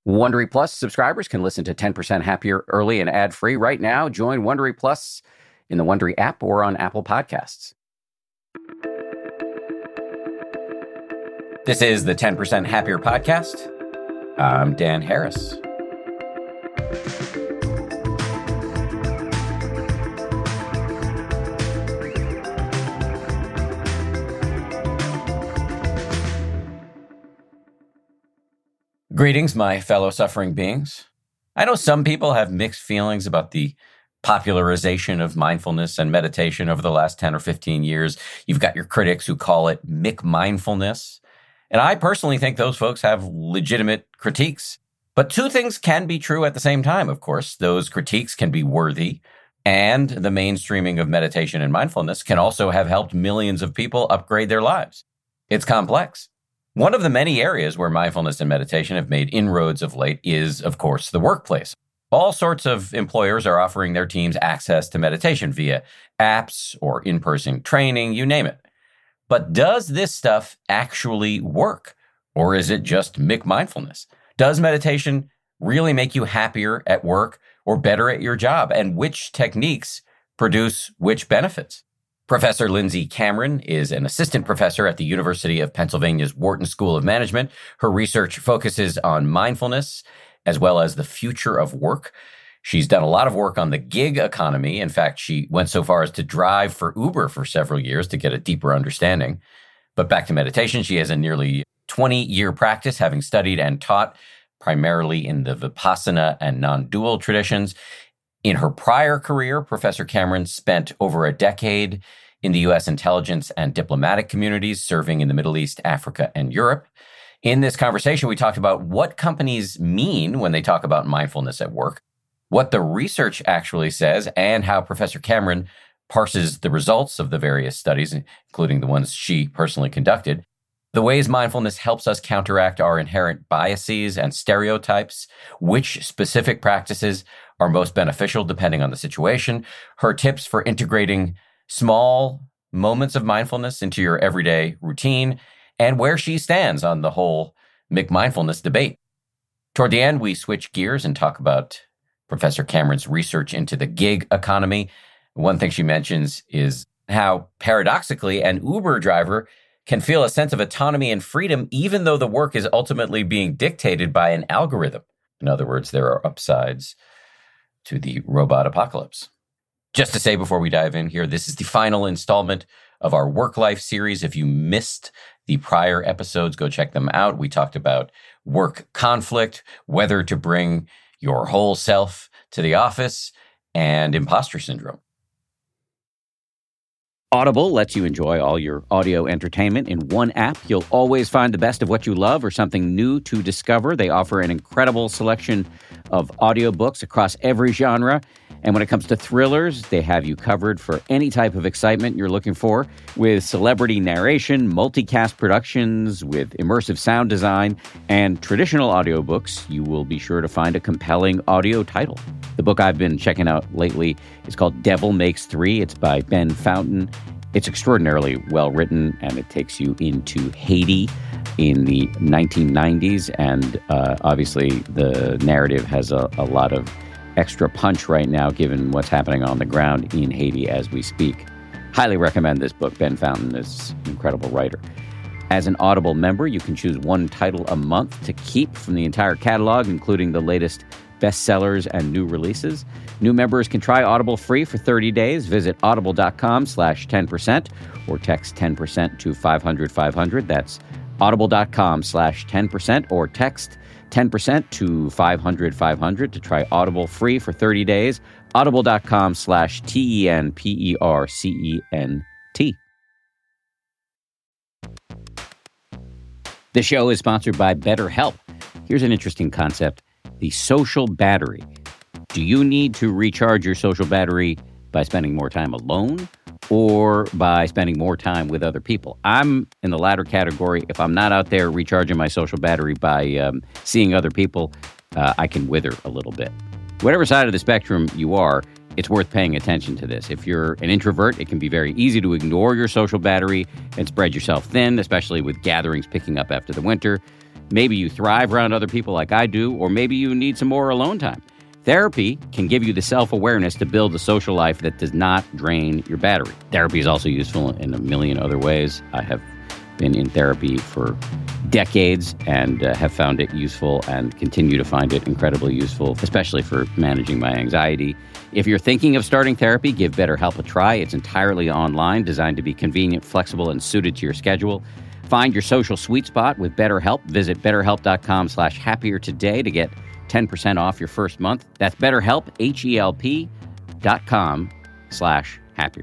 Wondery Plus subscribers can listen to 10% Happier early and ad-free right now. Join Wondery Plus in the Wondery app or on Apple Podcasts. This is the 10% Happier podcast. I'm Dan Harris. Greetings, my fellow suffering beings. I know some people have mixed feelings about the popularization of mindfulness and meditation over the last 10 or 15 years. You've got your critics who call it McMindfulness. And I personally think those folks have legitimate critiques. But two things can be true at the same time, of course. Those critiques can be worthy, and the mainstreaming of meditation and mindfulness can also have helped millions of people upgrade their lives. It's complex. One of the many areas where mindfulness and meditation have made inroads of late is, of course, the workplace. All sorts of employers are offering their teams access to meditation via apps or in-person training, you name it. But does this stuff actually work? Or is it just McMindfulness? Does meditation really make you happier at work or better at your job? And which techniques produce which benefits? Professor Lindsay Cameron is an assistant professor at the University of Pennsylvania's Wharton School of Management. Her research focuses on mindfulness as well as the future of work. She's done a lot of work on the gig economy. In fact, she went so far as to drive for Uber for several years to get a deeper understanding. But back to meditation, she has a nearly 20-year practice, having studied and taught primarily in the Vipassana and non-dual traditions. In her prior career, Professor Cameron spent over a decade in the U.S. intelligence and diplomatic communities, serving in the Middle East, Africa, and Europe. In this conversation, we talked about what companies mean when they talk about mindfulness at work, what the research actually says, and how Professor Cameron parses the results of the various studies, including the ones she personally conducted, the ways mindfulness helps us counteract our inherent biases and stereotypes, which specific practices are most beneficial depending on the situation, her tips for integrating small moments of mindfulness into your everyday routine, and where she stands on the whole McMindfulness debate. Toward the end, we switch gears and talk about Professor Cameron's research into the gig economy. One thing she mentions is how, paradoxically, an Uber driver can feel a sense of autonomy and freedom even though the work is ultimately being dictated by an algorithm. In other words, there are upsides to the robot apocalypse. Just to say before we dive in here, this is the final installment of our Work Life series. If you missed the prior episodes, go check them out. We talked about work conflict, whether to bring your whole self to the office, and imposter syndrome. Audible lets you enjoy all your audio entertainment in one app. You'll always find the best of what you love or something new to discover. They offer an incredible selection of audiobooks across every genre. And when it comes to thrillers, they have you covered for any type of excitement you're looking for, with celebrity narration, multicast productions, with immersive sound design, and traditional audiobooks. You will be sure to find a compelling audio title. The book I've been checking out lately is called Devil Makes Three. It's by Ben Fountain. It's extraordinarily well written, and it takes you into Haiti in the 1990s. And obviously, the narrative has a lot of extra punch right now, given what's happening on the ground in Haiti as we speak. Highly recommend this book. Ben Fountain is an incredible writer. As an Audible member, you can choose one title a month to keep from the entire catalog, including the latest bestsellers and new releases. New members can try Audible free for 30 days. Visit audible.com/10% or text 10% to 500-500. That's audible.com/10% or text 10% to 500-500 to try Audible free for 30 days. Audible.com/TENPERCENT. The show is sponsored by BetterHelp. Here's an interesting concept: the social battery. Do you need to recharge your social battery by spending more time alone or by spending more time with other people? I'm in the latter category. If I'm not out there recharging my social battery by seeing other people, I can wither a little bit. Whatever side of the spectrum you are, it's worth paying attention to this. If you're an introvert, it can be very easy to ignore your social battery and spread yourself thin, especially with gatherings picking up after the winter. Maybe you thrive around other people like I do, or maybe you need some more alone time. Therapy can give you the self-awareness to build a social life that does not drain your battery. Therapy is also useful in a million other ways. I have been in therapy for decades and have found it useful and continue to find it incredibly useful, especially for managing my anxiety. If you're thinking of starting therapy, give BetterHelp a try. It's entirely online, designed to be convenient, flexible, and suited to your schedule. Find your social sweet spot with BetterHelp. Visit BetterHelp.com/happier today to get 10% off your first month. That's BetterHelp, HELP.com/happier.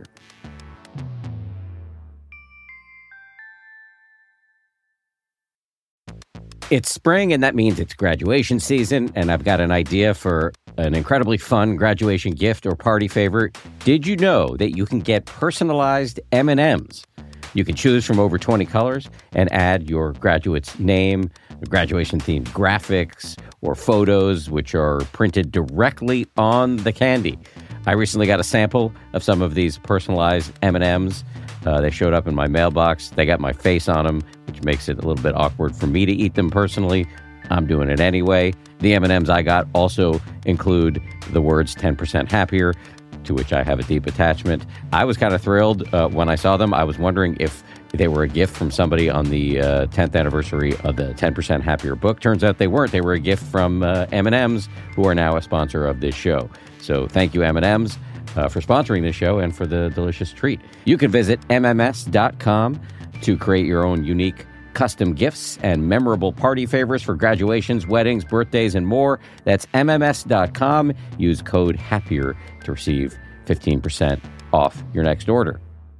It's spring, and that means it's graduation season, and I've got an idea for an incredibly fun graduation gift or party favor. Did you know that you can get personalized M&Ms? You can choose from over 20 colors and add your graduate's name, graduation-themed graphics, or photos, which are printed directly on the candy. I recently got a sample of some of these personalized M&Ms. They showed up in my mailbox. They got my face on them, which makes it a little bit awkward for me to eat them personally. I'm doing it anyway. The M&Ms I got also include the words 10% happier, to which I have a deep attachment. I was kind of thrilled when I saw them. I was wondering if they were a gift from somebody on the 10th anniversary of the 10% Happier book. Turns out they weren't. They were a gift from M&Ms, who are now a sponsor of this show. So thank you, M&Ms. For sponsoring this show and for the delicious treat. You can visit MMS.com to create your own unique custom gifts and memorable party favors for graduations, weddings, birthdays, and more. That's MMS.com. Use code HAPPIER to receive 15% off your next order.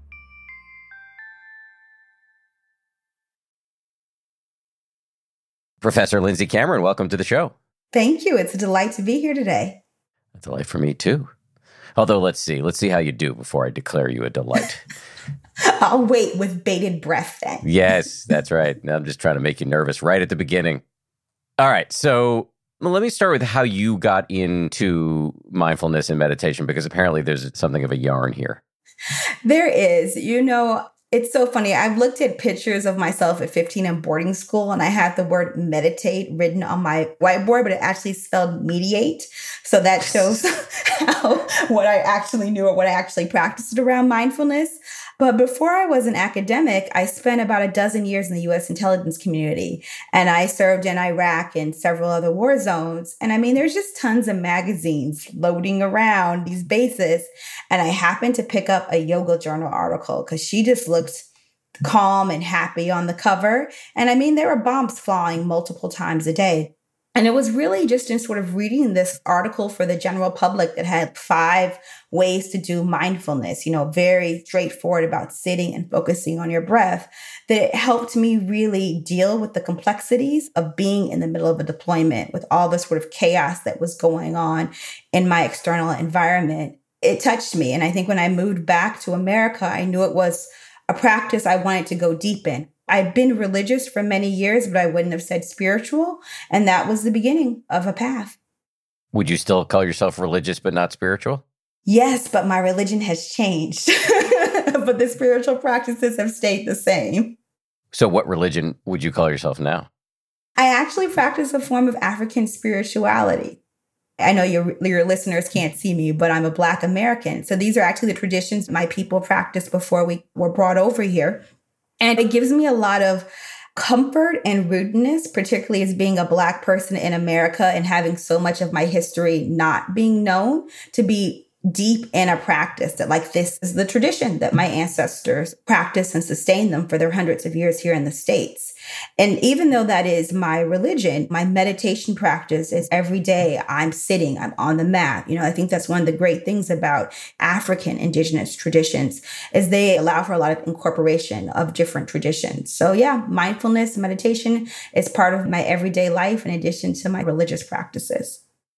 Professor Lindsay Cameron, welcome to the show. Thank you. It's a delight to be here today. A delight for me, too. Although, let's see how you do before I declare you a delight. I'll wait with bated breath then. Yes, that's right. I'm just trying to make you nervous right at the beginning. All right, so let me start with how you got into mindfulness and meditation, because apparently there's something of a yarn here. There is. It's so funny. I've looked at pictures of myself at 15 in boarding school, and I had the word meditate written on my whiteboard, but it actually spelled mediate. So that shows what I actually knew or what I actually practiced around mindfulness. But before I was an academic, I spent about a dozen years in the U.S. intelligence community, and I served in Iraq and several other war zones. And I mean, there's just tons of magazines floating around these bases. And I happened to pick up a yoga journal article because she just looked calm and happy on the cover. And I mean, there were bombs flying multiple times a day. And it was really just in sort of reading this article for the general public that had 5 ways to do mindfulness, very straightforward about sitting and focusing on your breath, that it helped me really deal with the complexities of being in the middle of a deployment with all the sort of chaos that was going on in my external environment. It touched me. And I think when I moved back to America, I knew it was a practice I wanted to go deep in. I'd been religious for many years, but I wouldn't have said spiritual. And that was the beginning of a path. Would you still call yourself religious but not spiritual? Yes, but my religion has changed. But the spiritual practices have stayed the same. So what religion would you call yourself now? I actually practice a form of African spirituality. I know your listeners can't see me, but I'm a Black American. So these are actually the traditions my people practiced before we were brought over here. And it gives me a lot of comfort and rootedness, particularly as being a Black person in America and having so much of my history not being known, to be deep in a practice that this is the tradition that my ancestors practiced and sustained them for their hundreds of years here in the States. And even though that is my religion, my meditation practice is every day I'm sitting, I'm on the mat. I think that's one of the great things about African indigenous traditions is they allow for a lot of incorporation of different traditions. So yeah, mindfulness, meditation is part of my everyday life in addition to my religious practices.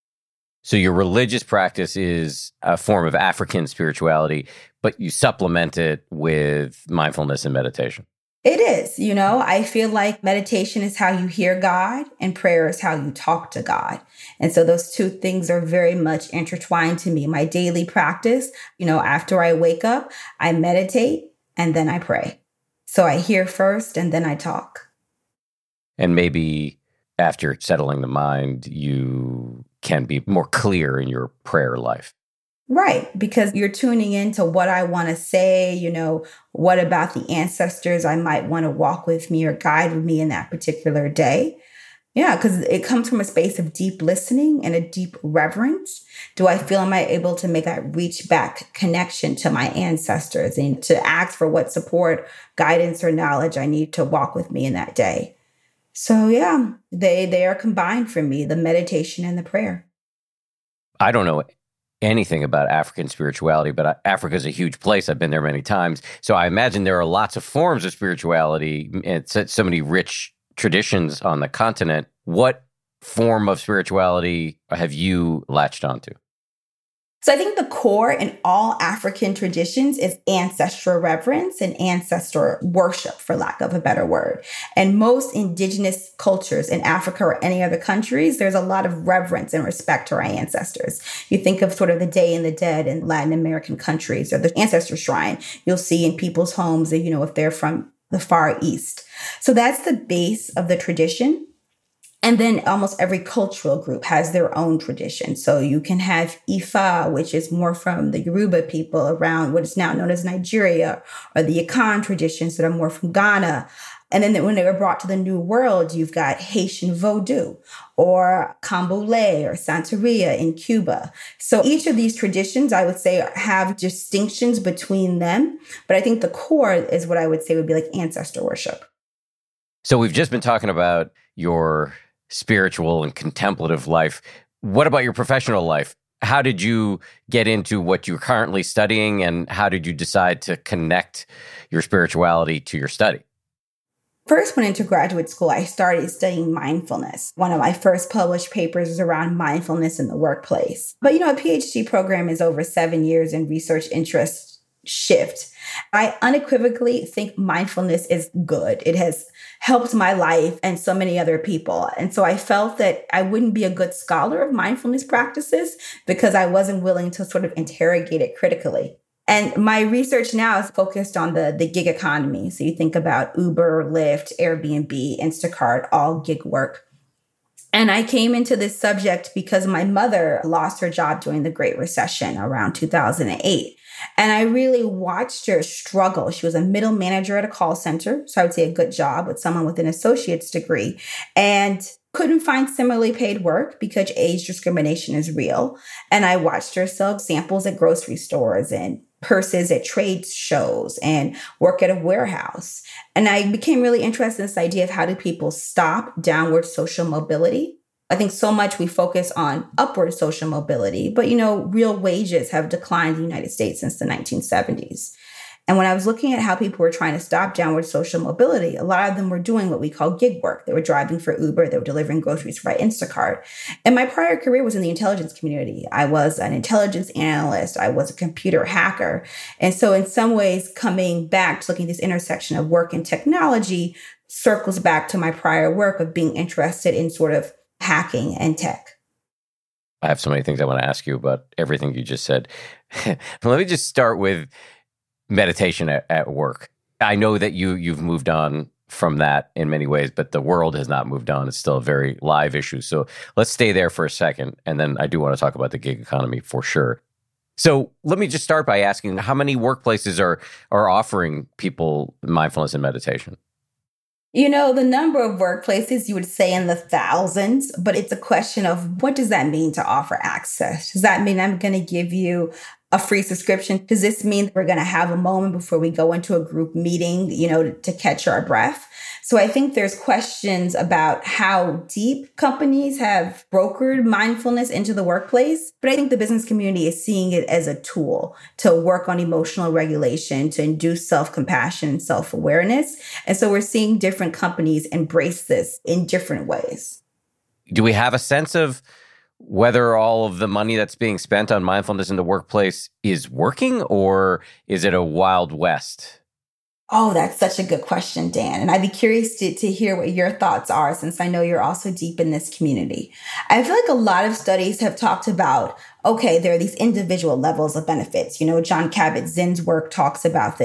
So your religious practice is a form of African spirituality, but you supplement it with mindfulness and meditation. It is. I feel like meditation is how you hear God and prayer is how you talk to God. And so those two things are very much intertwined to me. My daily practice, after I wake up, I meditate and then I pray. So I hear first and then I talk. And maybe after settling the mind, you can be more clear in your prayer life. Right, because you're tuning into what I want to say, what about the ancestors I might want to walk with me or guide with me in that particular day. Yeah, because it comes from a space of deep listening and a deep reverence. Do I feel am I able to make that reach back connection to my ancestors and to ask for what support, guidance, or knowledge I need to walk with me in that day? So yeah, they are combined for me, the meditation and the prayer. I don't know anything about African spirituality, but Africa is a huge place. I've been there many times. So I imagine there are lots of forms of spirituality and so many rich traditions on the continent. What form of spirituality have you latched onto? So I think the core in all African traditions is ancestral reverence and ancestor worship, for lack of a better word. And most indigenous cultures in Africa or any other countries, there's a lot of reverence and respect to our ancestors. You think of sort of the Day of the Dead in Latin American countries or the ancestor shrine you'll see in people's homes, if they're from the Far East. So that's the base of the tradition. And then almost every cultural group has their own tradition. So you can have Ifa, which is more from the Yoruba people around what is now known as Nigeria, or the Akan traditions that are more from Ghana. And then when they were brought to the New World, you've got Haitian Vodou or Candomblé or Santeria in Cuba. So each of these traditions, I would say, have distinctions between them. But I think the core is what I would say would be like ancestor worship. So we've just been talking about your spiritual and contemplative life. What about your professional life? How did you get into what you're currently studying, and how did you decide to connect your spirituality to your study? First went into graduate school, I started studying mindfulness. One of my first published papers was around mindfulness in the workplace. But, a PhD program is over 7 years and research interests shift. I unequivocally think mindfulness is good. It has helped my life and so many other people. And so I felt that I wouldn't be a good scholar of mindfulness practices because I wasn't willing to sort of interrogate it critically. And my research now is focused on the gig economy. So you think about Uber, Lyft, Airbnb, Instacart, all gig work. And I came into this subject because my mother lost her job during the Great Recession around 2008. And I really watched her struggle. She was a middle manager at a call center. So I would say a good job with someone with an associate's degree, and couldn't find similarly paid work because age discrimination is real. And I watched her sell samples at grocery stores and purses at trade shows and work at a warehouse. And I became really interested in this idea of how do people stop downward social mobility? I think so much we focus on upward social mobility, but real wages have declined in the United States since the 1970s. And when I was looking at how people were trying to stop downward social mobility, a lot of them were doing what we call gig work. They were driving for Uber. They were delivering groceries by Instacart. And my prior career was in the intelligence community. I was an intelligence analyst. I was a computer hacker. And so in some ways, coming back to looking at this intersection of work and technology circles back to my prior work of being interested in sort of hacking and tech. I have so many things I want to ask you about everything you just said. Let me just start with meditation at work. I know that you've moved on from that in many ways, but the world has not moved on. It's still a very live issue. So let's stay there for a second. And then I do want to talk about the gig economy for sure. So let me just start by asking, how many workplaces are offering people mindfulness and meditation? The number of workplaces you would say in the thousands, but it's a question of what does that mean to offer access? Does that mean I'm going to give you a free subscription? Does this mean we're going to have a moment before we go into a group meeting, to catch our breath? So I think there's questions about how deep companies have brokered mindfulness into the workplace. But I think the business community is seeing it as a tool to work on emotional regulation, to induce self-compassion and self-awareness. And so we're seeing different companies embrace this in different ways. Do we have a sense of whether all of the money that's being spent on mindfulness in the workplace is working, or is it a Wild West? Oh, that's such a good question, Dan. And I'd be curious to hear what your thoughts are, since I know you're also deep in this community. I feel like a lot of studies have talked about, okay, there are these individual levels of benefits. Jon Kabat-Zinn's work talks about this.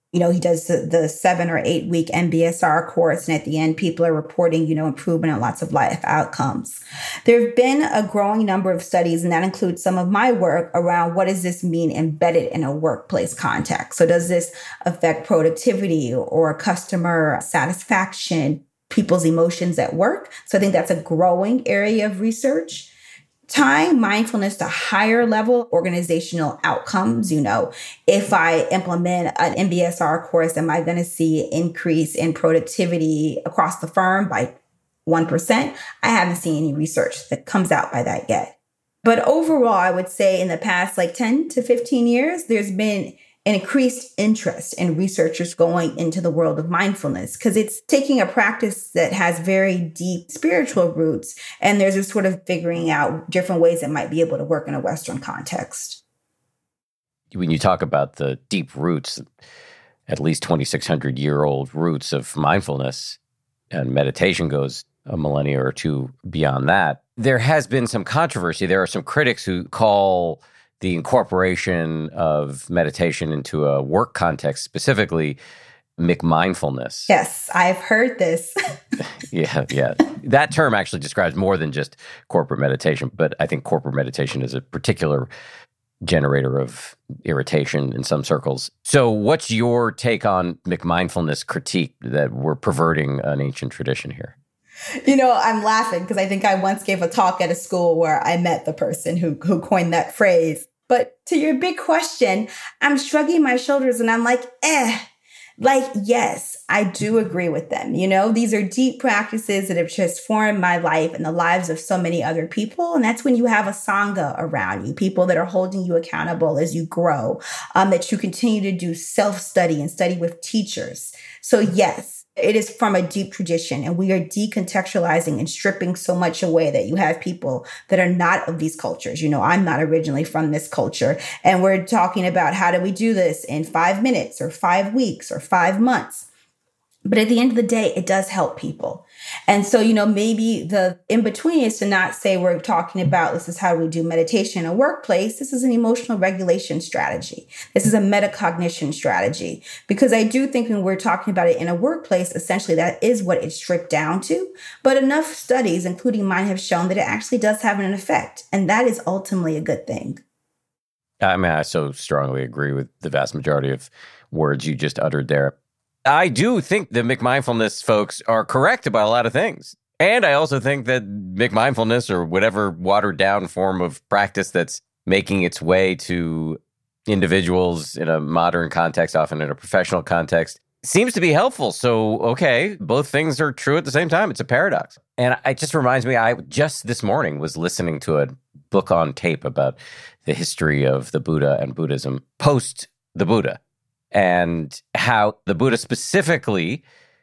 He does the 7 or 8 week MBSR course. And at the end, people are reporting, improvement in lots of life outcomes. There have been a growing number of studies, and that includes some of my work around what does this mean embedded in a workplace context? So does this affect productivity or customer satisfaction, people's emotions at work? So I think that's a growing area of research. Tying mindfulness to higher level organizational outcomes, if I implement an MBSR course, am I going to see an increase in productivity across the firm by 1%? I haven't seen any research that comes out by that yet. But overall, I would say in the past 10 to 15 years, there's been an increased interest in researchers going into the world of mindfulness because it's taking a practice that has very deep spiritual roots. And there's a sort of figuring out different ways it might be able to work in a Western context. When you talk about the deep roots, at least 2,600-year-old roots of mindfulness, and meditation goes a millennia or two beyond that, there has been some controversy. There are some critics who call the incorporation of meditation into a work context, specifically McMindfulness. Yes, I've heard this. Yeah. That term actually describes more than just corporate meditation, but I think corporate meditation is a particular generator of irritation in some circles. So what's your take on McMindfulness critique that we're perverting an ancient tradition here? I'm laughing because I think I once gave a talk at a school where I met the person who coined that phrase. But to your big question, I'm shrugging my shoulders and I'm like, yes, I do agree with them. These are deep practices that have transformed my life and the lives of so many other people. And that's when you have a Sangha around you, people that are holding you accountable as you grow, that you continue to do self-study and study with teachers. So yes, it is from a deep tradition, and we are decontextualizing and stripping so much away that you have people that are not of these cultures. I'm not originally from this culture, and we're talking about how do we do this in 5 minutes or 5 weeks or 5 months. But at the end of the day, it does help people. And so, maybe the in between is to not say we're talking about this is how we do meditation in a workplace. This is an emotional regulation strategy. This is a metacognition strategy. Because I do think when we're talking about it in a workplace, essentially that is what it's stripped down to. But enough studies, including mine, have shown that it actually does have an effect. And that is ultimately a good thing. I so strongly agree with the vast majority of words you just uttered there. I do think the McMindfulness folks are correct about a lot of things. And I also think that McMindfulness, or whatever watered down form of practice that's making its way to individuals in a modern context, often in a professional context, seems to be helpful. So, okay, both things are true at the same time. It's a paradox. And it just reminds me, I just this morning was listening to a book on tape about the history of the Buddha and Buddhism post the Buddha, and how the Buddha specifically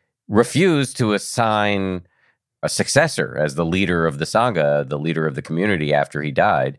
refused to assign a successor as the leader of the Sangha, the leader of the community after he died.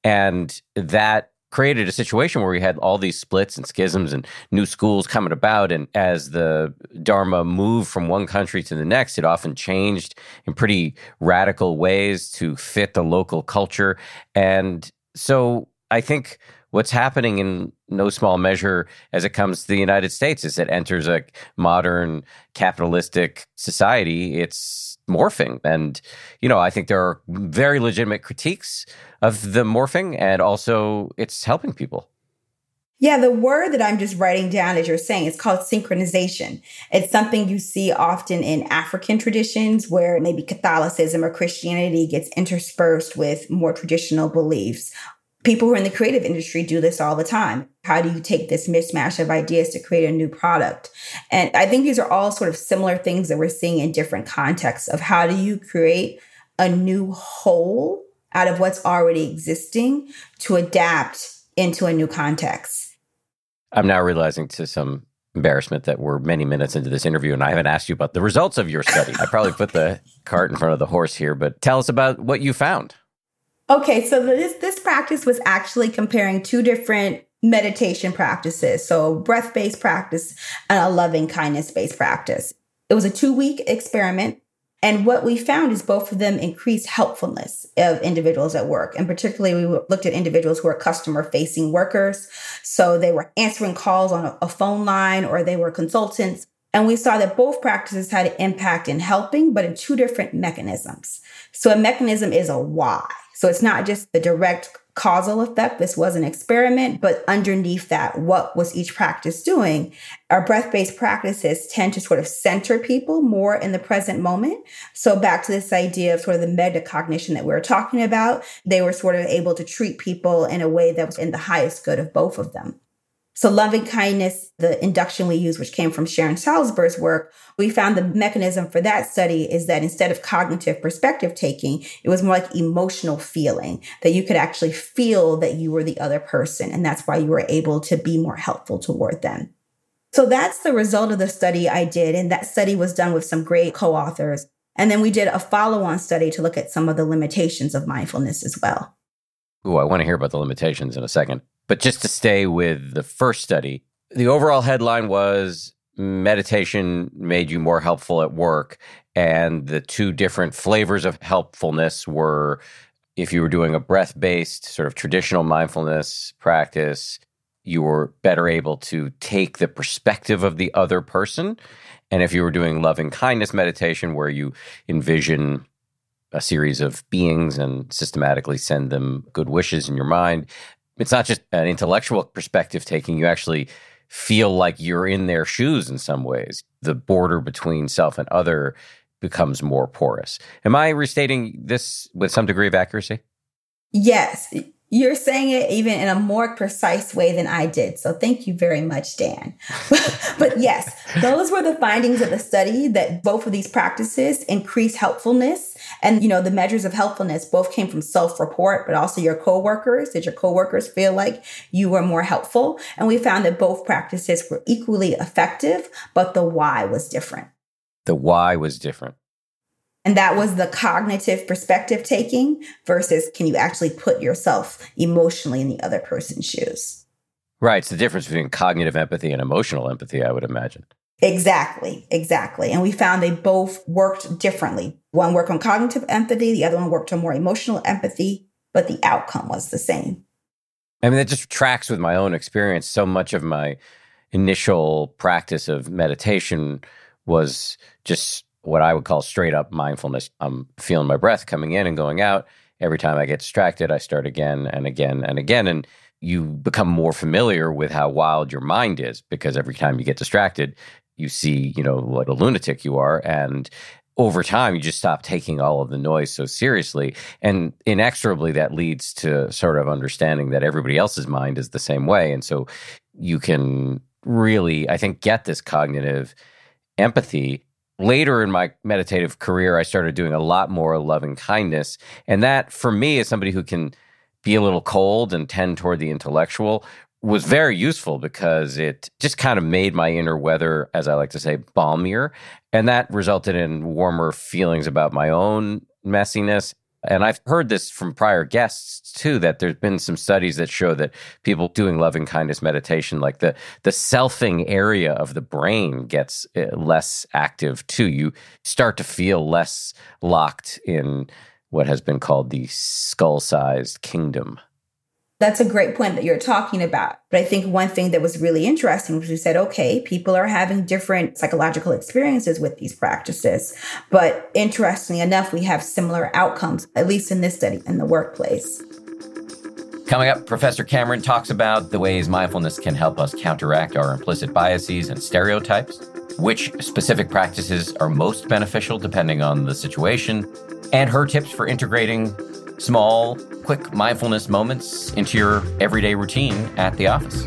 And that created a situation where we had all these splits and schisms and new schools coming about. And as the Dharma moved from one country to the next, it often changed in pretty radical ways to fit the local culture. And so I think what's happening in no small measure as it comes to the United States is it enters a modern capitalistic society. It's morphing. And, I think there are very legitimate critiques of the morphing, and also it's helping people. Yeah, the word that I'm just writing down as you're saying, it's called synchronization. It's something you see often in African traditions where maybe Catholicism or Christianity gets interspersed with more traditional beliefs. People who are in the creative industry do this all the time. How do you take this mismatch of ideas to create a new product? And I think these are all sort of similar things that we're seeing in different contexts of how do you create a new whole out of what's already existing to adapt into a new context. I'm now realizing to some embarrassment that we're many minutes into this interview and I haven't asked you about the results of your study. I probably put the cart in front of the horse here, but tell us about what you found. Okay, so this practice was actually comparing two different meditation practices. So a breath-based practice and a loving kindness-based practice. It was a 2-week experiment. And what we found is both of them increased helpfulness of individuals at work. And particularly, we looked at individuals who are customer-facing workers. So they were answering calls on a phone line, or they were consultants. And we saw that both practices had an impact in helping, but in two different mechanisms. So a mechanism is a why. So it's not just the direct causal effect. This was an experiment, but underneath that, what was each practice doing? Our breath-based practices tend to sort of center people more in the present moment. So back to this idea of sort of the metacognition that we were talking about, they were sort of able to treat people in a way that was in the highest good of both of them. So loving kindness, the induction we use, which came from Sharon Salzberg's work, we found the mechanism for that study is that instead of cognitive perspective taking, it was more like emotional feeling, that you could actually feel that you were the other person. And that's why you were able to be more helpful toward them. So that's the result of the study I did. And that study was done with some great co-authors. And then we did a follow-on study to look at some of the limitations of mindfulness as well. Ooh, I want to hear about the limitations in a second. But just to stay with the first study, the overall headline was meditation made you more helpful at work. And the two different flavors of helpfulness were if you were doing a breath-based sort of traditional mindfulness practice, you were better able to take the perspective of the other person. And if you were doing loving kindness meditation, where you envision a series of beings and systematically send them good wishes in your mind, it's not just an intellectual perspective taking. You actually feel like you're in their shoes in some ways. The border between self and other becomes more porous. Am I restating this with some degree of accuracy? Yes. You're saying it even in a more precise way than I did. So thank you very much, Dan. But yes, those were the findings of the study, that both of these practices increase helpfulness. And, the measures of helpfulness both came from self-report, but also your coworkers. Did your coworkers feel like you were more helpful? And we found that both practices were equally effective, but the why was different. The why was different. And that was the cognitive perspective taking versus can you actually put yourself emotionally in the other person's shoes? Right. It's the difference between cognitive empathy and emotional empathy, I would imagine. Exactly. And we found they both worked differently. One worked on cognitive empathy, the other one worked on more emotional empathy, but the outcome was the same. I mean, that just tracks with my own experience. So much of my initial practice of meditation was just what I would call straight up mindfulness. I'm feeling my breath coming in and going out. Every time I get distracted, I start again and again and again. And you become more familiar with how wild your mind is, because every time you get distracted, you see, what a lunatic you are. And over time, you just stop taking all of the noise so seriously. And inexorably, that leads to sort of understanding that everybody else's mind is the same way. And so you can really, I think, get this cognitive empathy. Later in my meditative career, I started doing a lot more loving kindness. And that, for me, as somebody who can be a little cold and tend toward the intellectual, was very useful because it just kind of made my inner weather, as I like to say, balmier. And that resulted in warmer feelings about my own messiness. And I've heard this from prior guests, too, that there's been some studies that show that people doing loving kindness meditation, like the selfing area of the brain gets less active, too. You start to feel less locked in what has been called the skull-sized kingdom. That's a great point that you're talking about. But I think one thing that was really interesting was we said, okay, people are having different psychological experiences with these practices. But interestingly enough, we have similar outcomes, at least in this study, in the workplace. Coming up, Professor Cameron talks about the ways mindfulness can help us counteract our implicit biases and stereotypes, which specific practices are most beneficial depending on the situation, and her tips for integrating small, quick mindfulness moments into your everyday routine at the office.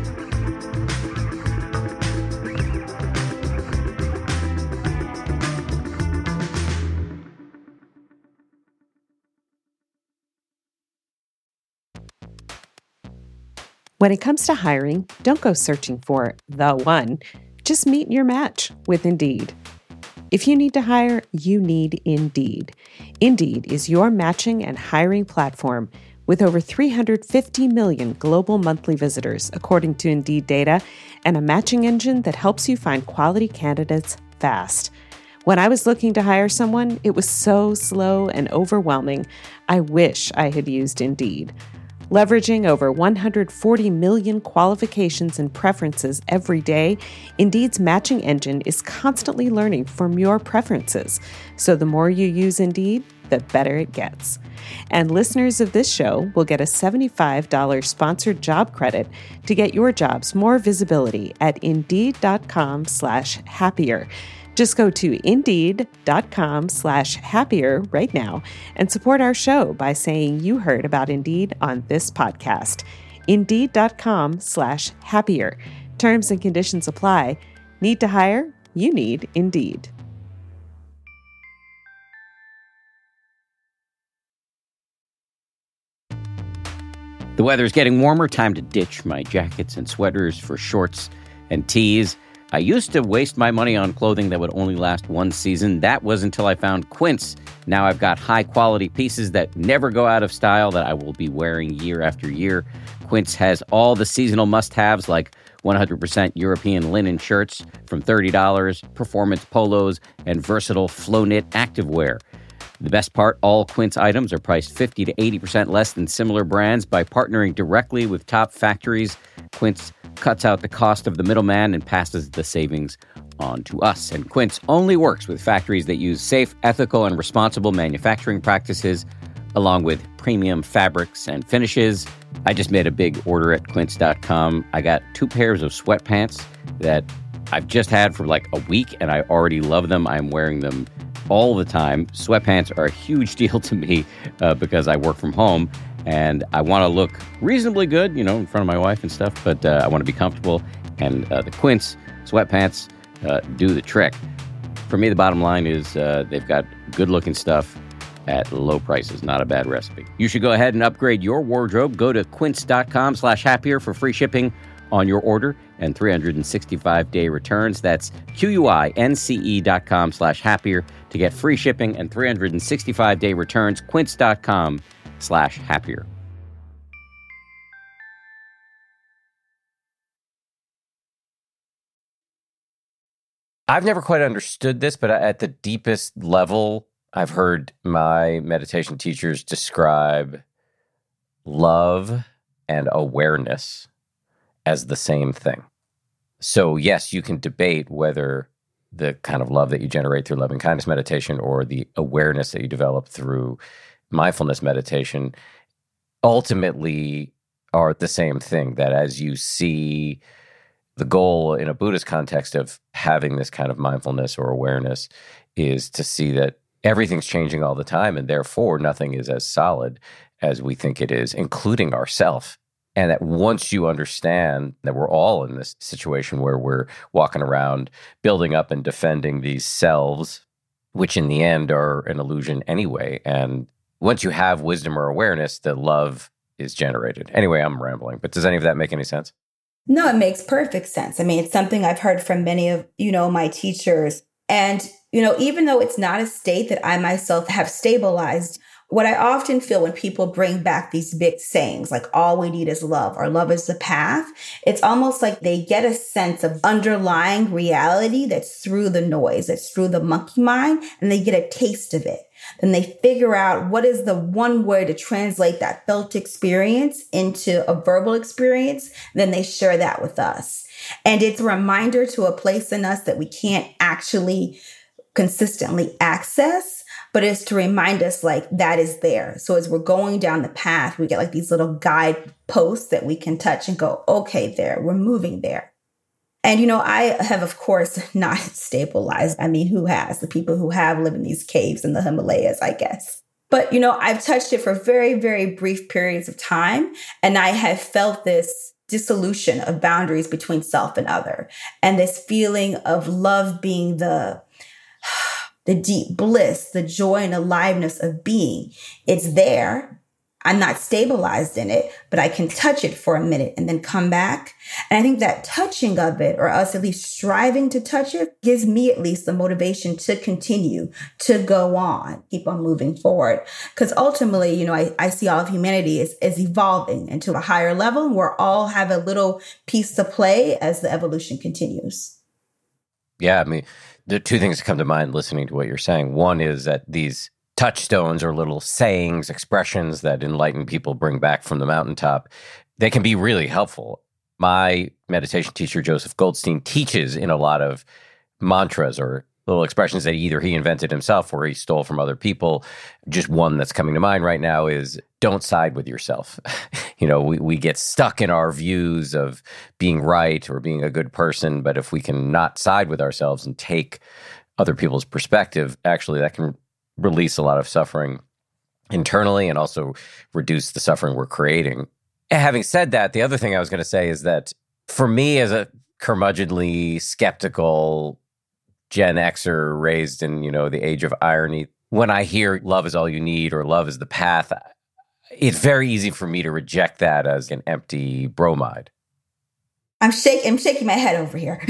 When it comes to hiring, don't go searching for the one. Just meet your match with Indeed. If you need to hire, you need Indeed. Indeed is your matching and hiring platform with over 350 million global monthly visitors, according to Indeed data, and a matching engine that helps you find quality candidates fast. When I was looking to hire someone, it was so slow and overwhelming. I wish I had used Indeed. Leveraging over 140 million qualifications and preferences every day, Indeed's matching engine is constantly learning from your preferences. So the more you use Indeed, the better it gets. And listeners of this show will get a $75 sponsored job credit to get your jobs more visibility at Indeed.com/happier. Just go to Indeed.com/happier right now and support our show by saying you heard about Indeed on this podcast. Indeed.com/happier. Terms and conditions apply. Need to hire? You need Indeed. The weather's getting warmer. Time to ditch my jackets and sweaters for shorts and tees. I used to waste my money on clothing that would only last one season. That was until I found Quince. Now I've got high-quality pieces that never go out of style that I will be wearing year after year. Quince has all the seasonal must-haves like 100% European linen shirts from $30, performance polos, and versatile flow-knit activewear. The best part, all Quince items are priced 50 to 80% less than similar brands. By partnering directly with top factories, Quince cuts out the cost of the middleman and passes the savings on to us. And Quince only works with factories that use safe, ethical, and responsible manufacturing practices, along with premium fabrics and finishes. I just made a big order at Quince.com. I got 2 pairs of sweatpants that I've just had for like a week, and I already love them. I'm wearing them all the time. Sweatpants are a huge deal to me because I work from home and I want to look reasonably good, you know, in front of my wife and stuff, but I want to be comfortable. And the Quince sweatpants do the trick. For me, the bottom line is they've got good-looking stuff at low prices. Not a bad recipe. You should go ahead and upgrade your wardrobe. Go to quince.com/happier for free shipping on your order and 365-day returns. That's QUINCE.com/happier to get free shipping and 365-day returns. Quince.com/happier. I've never quite understood this, but at the deepest level, I've heard my meditation teachers describe love and awareness as the same thing. So yes, you can debate whether the kind of love that you generate through loving kindness meditation or the awareness that you develop through mindfulness meditation ultimately are the same thing. That as you see the goal in a Buddhist context of having this kind of mindfulness or awareness is to see that everything's changing all the time, and therefore nothing is as solid as we think it is, including ourself. And that once you understand that we're all in this situation where we're walking around building up and defending these selves, which in the end are an illusion anyway. And once you have wisdom or awareness, the love is generated. Anyway, I'm rambling, but does any of that make any sense? No, it makes perfect sense. I mean, it's something I've heard from many of, my teachers. And, even though it's not a state that I myself have stabilized, what I often feel when people bring back these big sayings, like all we need is love or love is the path, it's almost like they get a sense of underlying reality that's through the noise, that's through the monkey mind, and they get a taste of it. Then they figure out what is the one way to translate that felt experience into a verbal experience. Then they share that with us. And it's a reminder to a place in us that we can't actually consistently access, but it's to remind us like that is there. So as we're going down the path, we get like these little guideposts that we can touch and go, okay, there, we're moving there. And, I have, of course, not stabilized. I mean, who has? The people who have live in these caves in the Himalayas, I guess. But, I've touched it for very, very brief periods of time. And I have felt this dissolution of boundaries between self and other. And this feeling of love being the deep bliss, the joy and aliveness of being. It's there. I'm not stabilized in it, but I can touch it for a minute and then come back. And I think that touching of it, or us at least striving to touch it, gives me at least the motivation to continue, to go on, keep on moving forward. Because ultimately, I see all of humanity as evolving into a higher level, and we're all have a little piece to play as the evolution continues. Yeah, I mean, The two things that come to mind listening to what you're saying. One is that these touchstones or little sayings, expressions that enlightened people bring back from the mountaintop, they can be really helpful. My meditation teacher, Joseph Goldstein, teaches in a lot of mantras or little expressions that either he invented himself or he stole from other people. Just one that's coming to mind right now is don't side with yourself. We get stuck in our views of being right or being a good person, but if we can not side with ourselves and take other people's perspective, actually that can release a lot of suffering internally and also reduce the suffering we're creating. And having said that, the other thing I was going to say is that for me as a curmudgeonly, skeptical Gen Xer raised in, the age of irony, when I hear love is all you need or love is the path, it's very easy for me to reject that as an empty bromide. I'm shaking my head over here.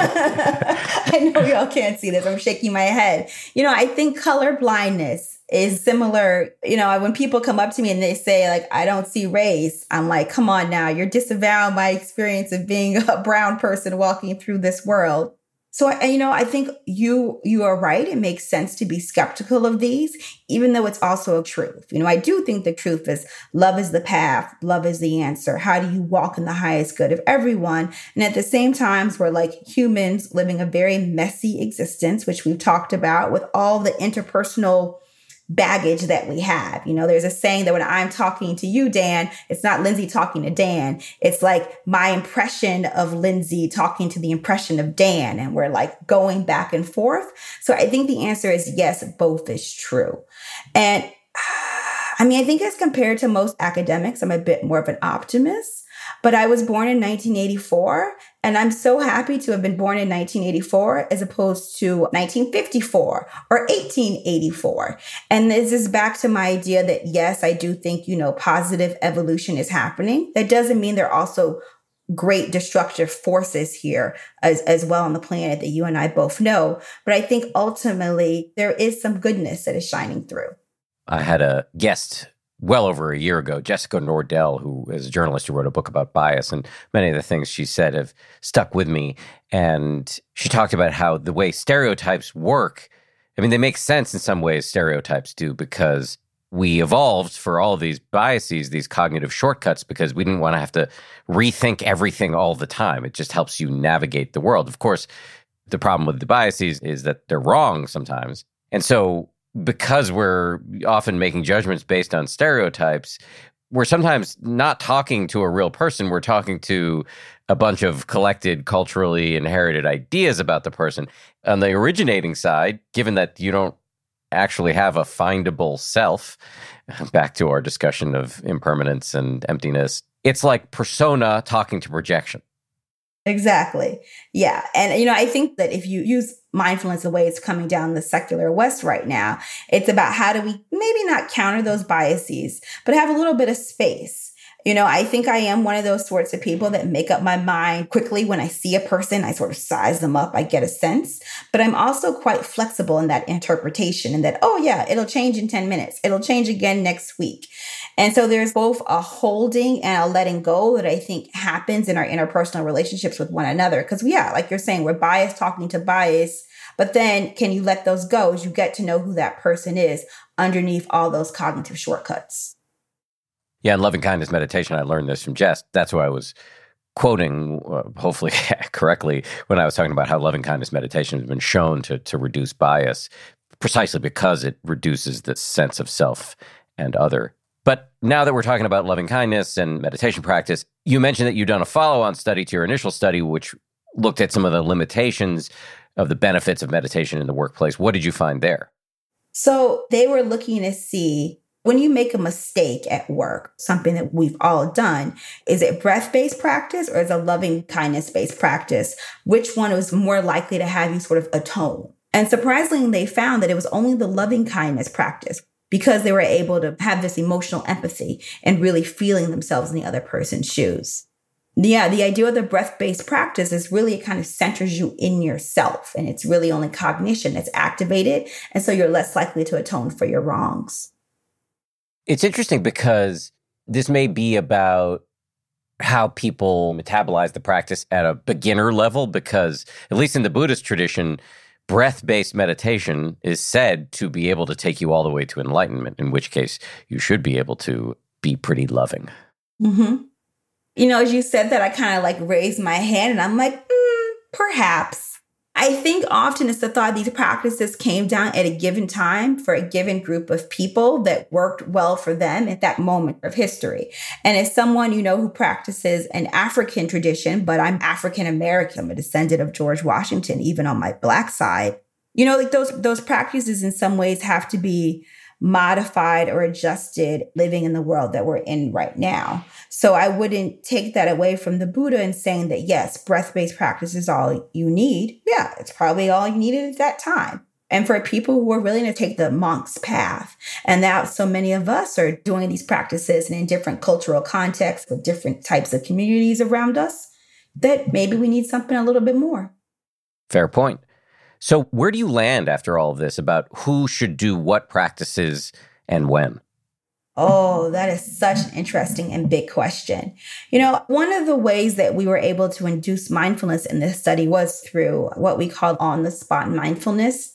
I know y'all can't see this. I'm shaking my head. I think color blindness is similar. When people come up to me and they say, like, I don't see race, I'm like, come on now, you're disavowing my experience of being a brown person walking through this world. So, I think you are right. It makes sense to be skeptical of these, even though it's also a truth. I do think the truth is love is the path. Love is the answer. How do you walk in the highest good of everyone? And at the same time, we're like humans living a very messy existence, which we've talked about with all the interpersonal baggage that we have. There's a saying that when I'm talking to you, Dan, it's not Lindsay talking to Dan. It's like my impression of Lindsay talking to the impression of Dan. And we're like going back and forth. So I think the answer is yes, both is true. And I think as compared to most academics, I'm a bit more of an optimist. But I was born in 1984, and I'm so happy to have been born in 1984 as opposed to 1954 or 1884. And this is back to my idea that, yes, I do think, positive evolution is happening. That doesn't mean there are also great destructive forces here as well on the planet that you and I both know. But I think ultimately there is some goodness that is shining through. I had a guest well over a year ago, Jessica Nordell, who is a journalist who wrote a book about bias, and many of the things she said have stuck with me. And she talked about how the way stereotypes work, they make sense in some ways, stereotypes do, because we evolved for all of these biases, these cognitive shortcuts, because we didn't want to have to rethink everything all the time. It just helps you navigate the world. Of course, the problem with the biases is that they're wrong sometimes. And so because we're often making judgments based on stereotypes, we're sometimes not talking to a real person. We're talking to a bunch of collected, culturally inherited ideas about the person. On the originating side, given that you don't actually have a findable self, back to our discussion of impermanence and emptiness, it's like persona talking to projection. Exactly. Yeah. And, I think that if you use mindfulness the way it's coming down the secular West right now, it's about how do we maybe not counter those biases, but have a little bit of space. I think I am one of those sorts of people that make up my mind quickly. When I see a person, I sort of size them up. I get a sense, but I'm also quite flexible in that interpretation and that, oh yeah, it'll change in 10 minutes. It'll change again next week. And so there's both a holding and a letting go that I think happens in our interpersonal relationships with one another. Because like you're saying, we're bias talking to bias, but then can you let those go as you get to know who that person is underneath all those cognitive shortcuts? Yeah, in loving kindness meditation, I learned this from Jess. That's why I was quoting, hopefully correctly, when I was talking about how loving kindness meditation has been shown to reduce bias, precisely because it reduces the sense of self and other. But now that we're talking about loving kindness and meditation practice, you mentioned that you've done a follow-on study to your initial study, which looked at some of the limitations of the benefits of meditation in the workplace. What did you find there? So they were looking to see, when you make a mistake at work, something that we've all done, is it breath-based practice or is it loving kindness-based practice? Which one was more likely to have you sort of atone? And surprisingly, they found that it was only the loving kindness practice, because they were able to have this emotional empathy and really feeling themselves in the other person's shoes. Yeah, the idea of the breath-based practice is really, it kind of centers you in yourself, and it's really only cognition that's activated. And so you're less likely to atone for your wrongs. It's interesting because this may be about how people metabolize the practice at a beginner level, because at least in the Buddhist tradition, breath-based meditation is said to be able to take you all the way to enlightenment, in which case you should be able to be pretty loving. Mm-hmm. As you said that, I kind of like raised my hand and I'm like, perhaps. I think often it's the thought these practices came down at a given time for a given group of people that worked well for them at that moment of history. And as someone, who practices an African tradition, but I'm African American, I'm a descendant of George Washington, even on my Black side, like those practices in some ways have to be modified or adjusted living in the world that we're in right now. So I wouldn't take that away from the Buddha and saying that, yes, breath-based practice is all you need. Yeah, it's probably all you needed at that time. And for people who are willing to take the monk's path, and that so many of us are doing these practices and in different cultural contexts with different types of communities around us, that maybe we need something a little bit more. Fair point. So where do you land after all of this about who should do what practices and when? Oh, that is such an interesting and big question. One of the ways that we were able to induce mindfulness in this study was through what we call on-the-spot mindfulness.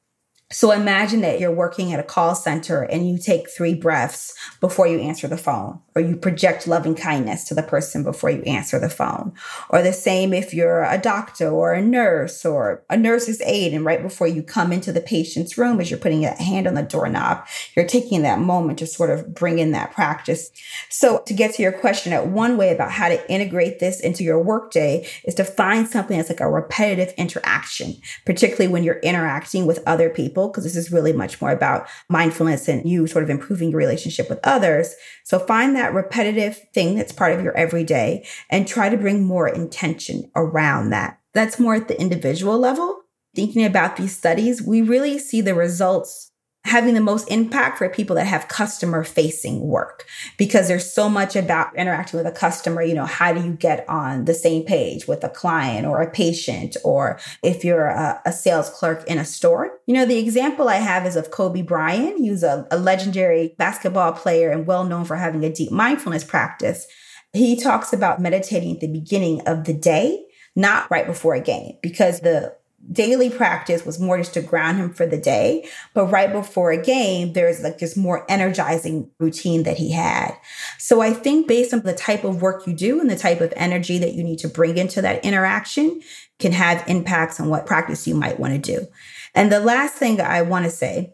So imagine that you're working at a call center and you take 3 breaths before you answer the phone, or you project loving kindness to the person before you answer the phone. Or the same if you're a doctor or a nurse's aide, and right before you come into the patient's room, as you're putting a hand on the doorknob, you're taking that moment to sort of bring in that practice. So to get to your question, one way about how to integrate this into your workday is to find something that's like a repetitive interaction, particularly when you're interacting with other people, because this is really much more about mindfulness and you sort of improving your relationship with others. So find that repetitive thing that's part of your everyday and try to bring more intention around that. That's more at the individual level. Thinking about these studies, we really see the results having the most impact for people that have customer facing work, because there's so much about interacting with a customer. How do you get on the same page with a client or a patient, or if you're a sales clerk in a store? The example I have is of Kobe Bryant. He was a legendary basketball player and well known for having a deep mindfulness practice. He talks about meditating at the beginning of the day, not right before a game, because the daily practice was more just to ground him for the day. But right before a game, there's like this more energizing routine that he had. So I think based on the type of work you do and the type of energy that you need to bring into that interaction can have impacts on what practice you might want to do. And the last thing I want to say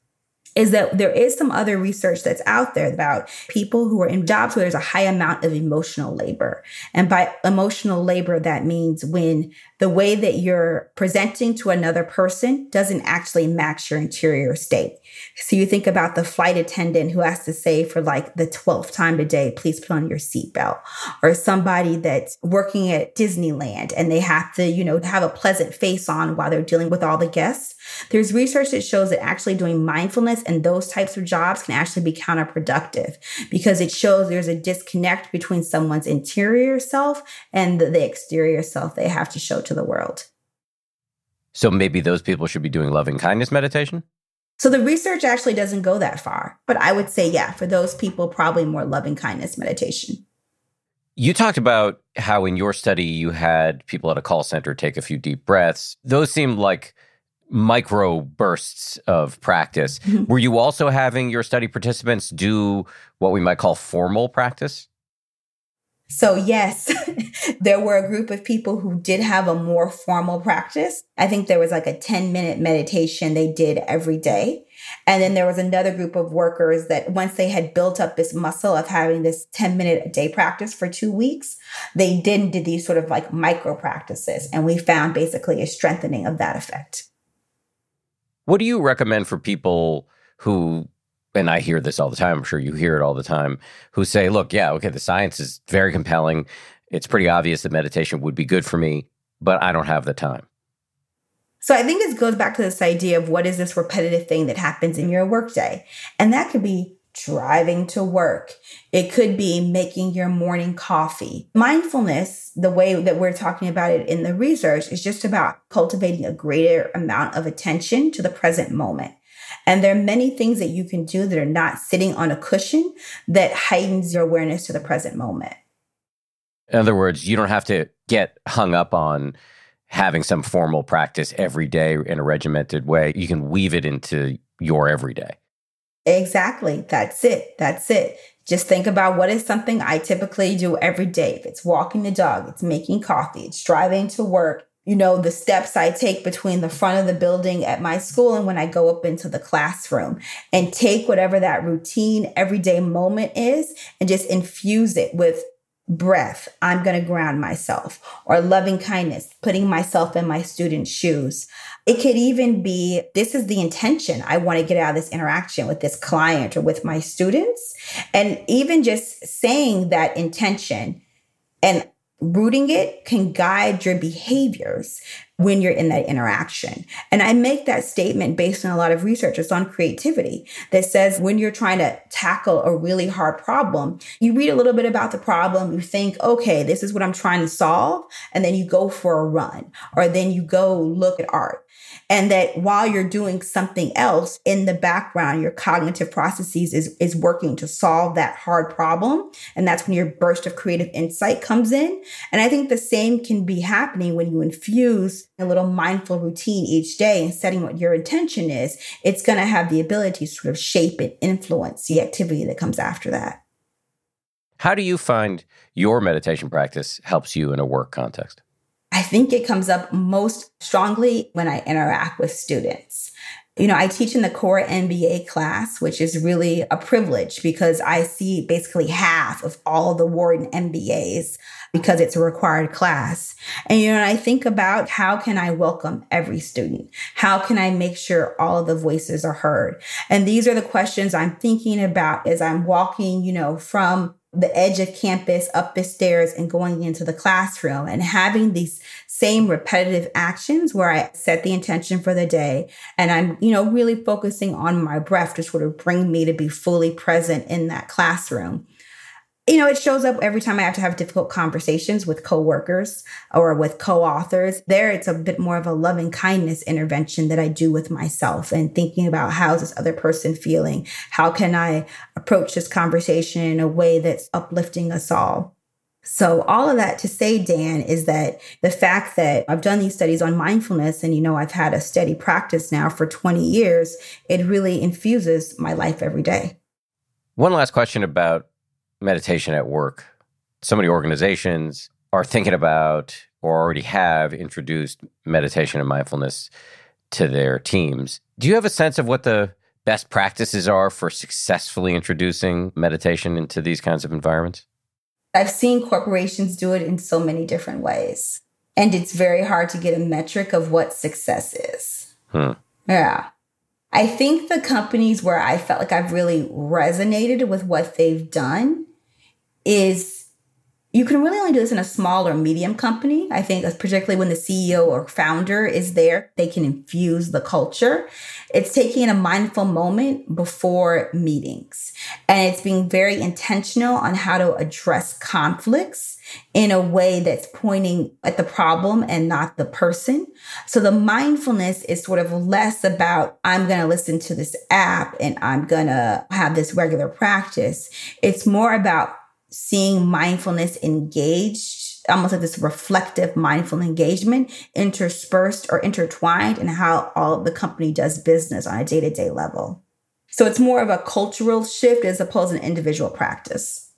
is that there is some other research that's out there about people who are in jobs where there's a high amount of emotional labor. And by emotional labor, that means when the way that you're presenting to another person doesn't actually match your interior state. So you think about the flight attendant who has to say for like the 12th time today, please put on your seatbelt, or somebody that's working at Disneyland and they have to, have a pleasant face on while they're dealing with all the guests. There's research that shows that actually doing mindfulness and those types of jobs can actually be counterproductive, because it shows there's a disconnect between someone's interior self and the exterior self they have to show to the world. So maybe those people should be doing loving kindness meditation? So the research actually doesn't go that far, but I would say, yeah, for those people, probably more loving kindness meditation. You talked about how in your study you had people at a call center take a few deep breaths. Those seemed like micro bursts of practice. Mm-hmm. Were you also having your study participants do what we might call formal practice? So yes, there were a group of people who did have a more formal practice. I think there was like a 10-minute meditation they did every day. And then there was another group of workers that once they had built up this muscle of having this 10-minute a day practice for 2 weeks, they did these sort of like micro practices. And we found basically a strengthening of that effect. What do you recommend for people who, and I hear this all the time, I'm sure you hear it all the time, who say, look, yeah, okay, the science is very compelling. It's pretty obvious that meditation would be good for me, but I don't have the time. So I think this goes back to this idea of what is this repetitive thing that happens in your workday? And that could be driving to work. It could be making your morning coffee. Mindfulness, the way that we're talking about it in the research, is just about cultivating a greater amount of attention to the present moment. And there are many things that you can do that are not sitting on a cushion that heightens your awareness to the present moment. In other words, you don't have to get hung up on having some formal practice every day in a regimented way. You can weave it into your everyday. Exactly. That's it. That's it. Just think about what is something I typically do every day. If it's walking the dog, it's making coffee, it's driving to work, the steps I take between the front of the building at my school and when I go up into the classroom, and take whatever that routine everyday moment is and just infuse it with breath. I'm going to ground myself, or loving kindness, putting myself in my students' shoes. It could even be, this is the intention I want to get out of this interaction with this client or with my students. And even just saying that intention and rooting it can guide your behaviors when you're in that interaction. And I make that statement based on a lot of research. It's on creativity that says when you're trying to tackle a really hard problem, you read a little bit about the problem, you think, okay, this is what I'm trying to solve. And then you go for a run, or then you go look at art. And that while you're doing something else in the background, your cognitive processes is working to solve that hard problem. And that's when your burst of creative insight comes in. And I think the same can be happening when you infuse a little mindful routine each day and setting what your intention is. It's going to have the ability to sort of shape and influence the activity that comes after that. How do you find your meditation practice helps you in a work context? I think it comes up most strongly when I interact with students. I teach in the core MBA class, which is really a privilege because I see basically half of all the Wharton MBAs because it's a required class. And, I think about how can I welcome every student? How can I make sure all of the voices are heard? And these are the questions I'm thinking about as I'm walking, from the edge of campus up the stairs and going into the classroom, and having these same repetitive actions where I set the intention for the day and I'm, really focusing on my breath to sort of bring me to be fully present in that classroom. It shows up every time I have to have difficult conversations with coworkers or with co-authors. There, it's a bit more of a loving kindness intervention that I do with myself and thinking about how's this other person feeling? How can I approach this conversation in a way that's uplifting us all? So all of that to say, Dan, is that the fact that I've done these studies on mindfulness and, I've had a steady practice now for 20 years, it really infuses my life every day. One last question about meditation at work. So many organizations are thinking about or already have introduced meditation and mindfulness to their teams. Do you have a sense of what the best practices are for successfully introducing meditation into these kinds of environments? I've seen corporations do it in so many different ways. And it's very hard to get a metric of what success is. Yeah. I think the companies where I felt like I've really resonated with what they've done is you can really only do this in a small or medium company. I think particularly when the CEO or founder is there, they can infuse the culture. It's taking a mindful moment before meetings. And it's being very intentional on how to address conflicts in a way that's pointing at the problem and not the person. So the mindfulness is sort of less about, I'm going to listen to this app and I'm going to have this regular practice. It's more about seeing mindfulness engaged, almost like this reflective mindful engagement interspersed or intertwined in how all of the company does business on a day-to-day level. So it's more of a cultural shift as opposed to an individual practice.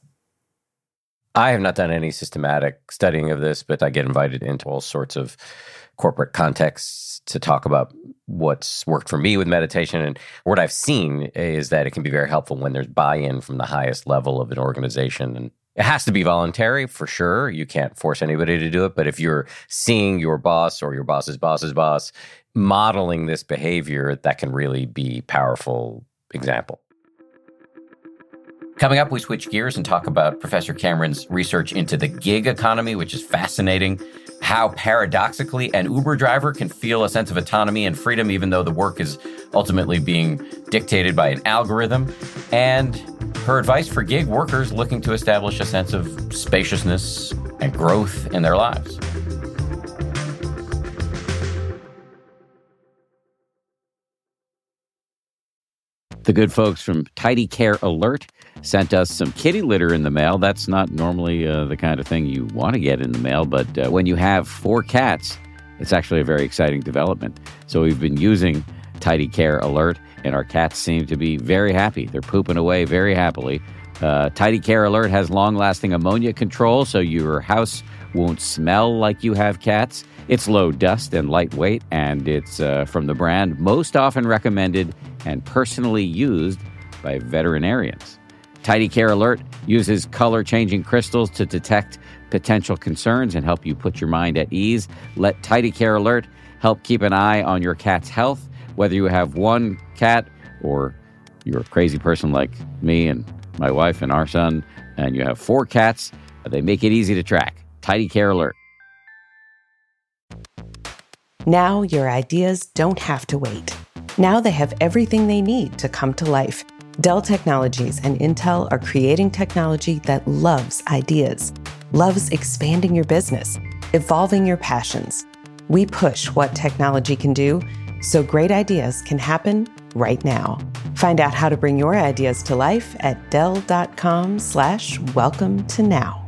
I have not done any systematic studying of this, but I get invited into all sorts of corporate contexts to talk about what's worked for me with meditation. And what I've seen is that it can be very helpful when there's buy-in from the highest level of an organization. And it has to be voluntary, for sure. You can't force anybody to do it. But if you're seeing your boss or your boss's boss's boss modeling this behavior, that can really be a powerful example. Coming up, we switch gears and talk about Professor Cameron's research into the gig economy, which is fascinating. How paradoxically an Uber driver can feel a sense of autonomy and freedom, even though the work is ultimately being dictated by an algorithm. And her advice for gig workers looking to establish a sense of spaciousness and growth in their lives. The good folks from Tidy Care Alert sent us some kitty litter in the mail. That's not normally the kind of thing you want to get in the mail, but when you have 4 cats, It's actually a very exciting development. So we've been using Tidy Care Alert, and our cats seem to be very happy. They're pooping away very happily. Tidy Care Alert has long-lasting ammonia control, so your house won't smell like you have cats. It's low dust and lightweight, and it's from the brand most often recommended and personally used by veterinarians. Tidy Care Alert uses color-changing crystals to detect potential concerns and help you put your mind at ease. Let Tidy Care Alert help keep an eye on your cat's health, whether you have one cat or you're a crazy person like me and my wife and our son, and you have 4 cats. They make it easy to track. Tidy Care Alert. Now your ideas don't have to wait. Now they have everything they need to come to life. Dell Technologies and Intel are creating technology that loves ideas, loves expanding your business, evolving your passions. We push what technology can do so great ideas can happen right now. Find out how to bring your ideas to life at Dell.com/welcome to now.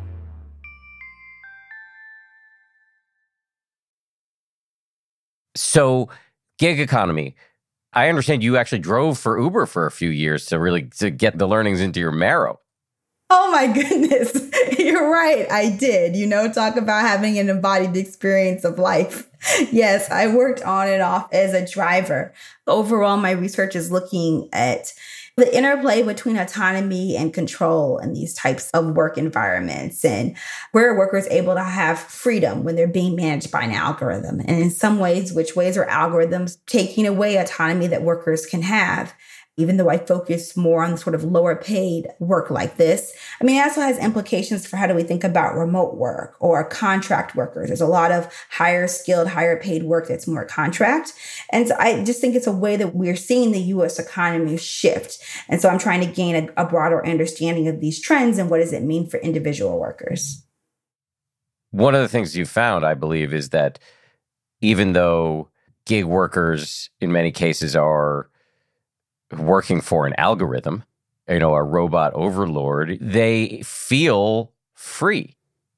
So, gig economy. I understand you actually drove for Uber for a few years to get the learnings into your marrow. Oh my goodness. You're right. I did. Talk about having an embodied experience of life. Yes, I worked on and off as a driver. Overall, my research is looking at the interplay between autonomy and control in these types of work environments, and where are workers able to have freedom when they're being managed by an algorithm? And in some ways, which ways are algorithms taking away autonomy that workers can have? Even though I focus more on sort of lower paid work like this, it also has implications for how do we think about remote work or contract workers. There's a lot of higher skilled, higher paid work that's more contract. And so I just think it's a way that we're seeing the U.S. economy shift. And so I'm trying to gain a broader understanding of these trends and what does it mean for individual workers. One of the things you found, I believe, is that even though gig workers in many cases are working for an algorithm, a robot overlord, they feel free.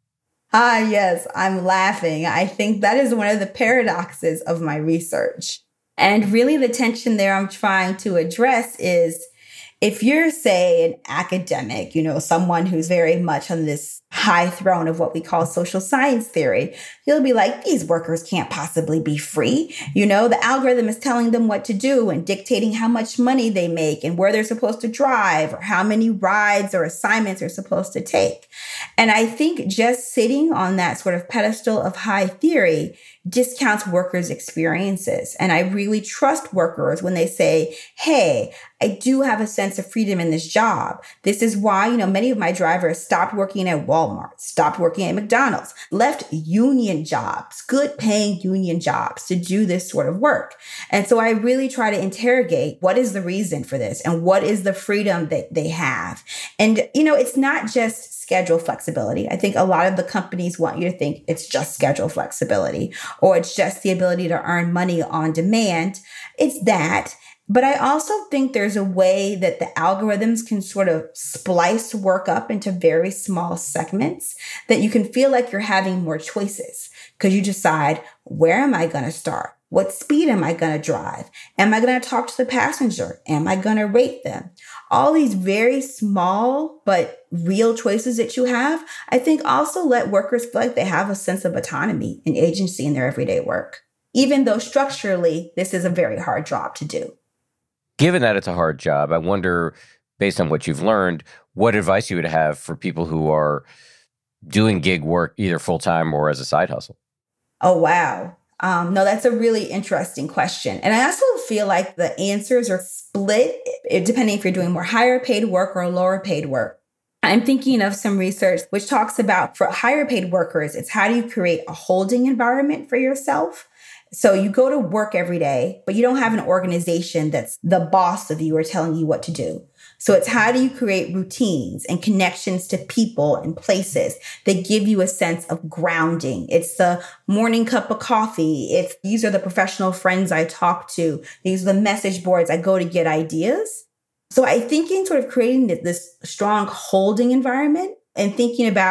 Yes, I'm laughing. I think that is one of the paradoxes of my research. And really the tension there I'm trying to address is if you're, say, an academic, someone who's very much on this high throne of what we call social science theory, you'll be like, these workers can't possibly be free. The algorithm is telling them what to do and dictating how much money they make and where they're supposed to drive or how many rides or assignments they're supposed to take. And I think just sitting on that sort of pedestal of high theory discounts workers' experiences. And I really trust workers when they say, hey, I do have a sense of freedom in this job. This is why, many of my drivers stopped working at Walmart, stopped working at McDonald's, left union jobs, good paying union jobs to do this sort of work. And so I really try to interrogate what is the reason for this and what is the freedom that they have. And, it's not just schedule flexibility. I think a lot of the companies want you to think it's just schedule flexibility or it's just the ability to earn money on demand. It's that. But I also think there's a way that the algorithms can sort of splice work up into very small segments that you can feel like you're having more choices because you decide, where am I going to start? What speed am I going to drive? Am I going to talk to the passenger? Am I going to rate them? All these very small but real choices that you have, I think also let workers feel like they have a sense of autonomy and agency in their everyday work, even though structurally this is a very hard job to do. Given that it's a hard job, I wonder, based on what you've learned, what advice you would have for people who are doing gig work either full-time or as a side hustle? Oh, wow. No, that's a really interesting question. And I also feel like the answers are split depending if you're doing more higher paid work or lower paid work. I'm thinking of some research which talks about for higher paid workers, it's how do you create a holding environment for yourself? So you go to work every day, but you don't have an organization that's the boss of you or telling you what to do. So it's how do you create routines and connections to people and places that give you a sense of grounding? It's the morning cup of coffee. These are the professional friends I talk to. These are the message boards I go to get ideas. So I think in sort of creating this strong holding environment and thinking about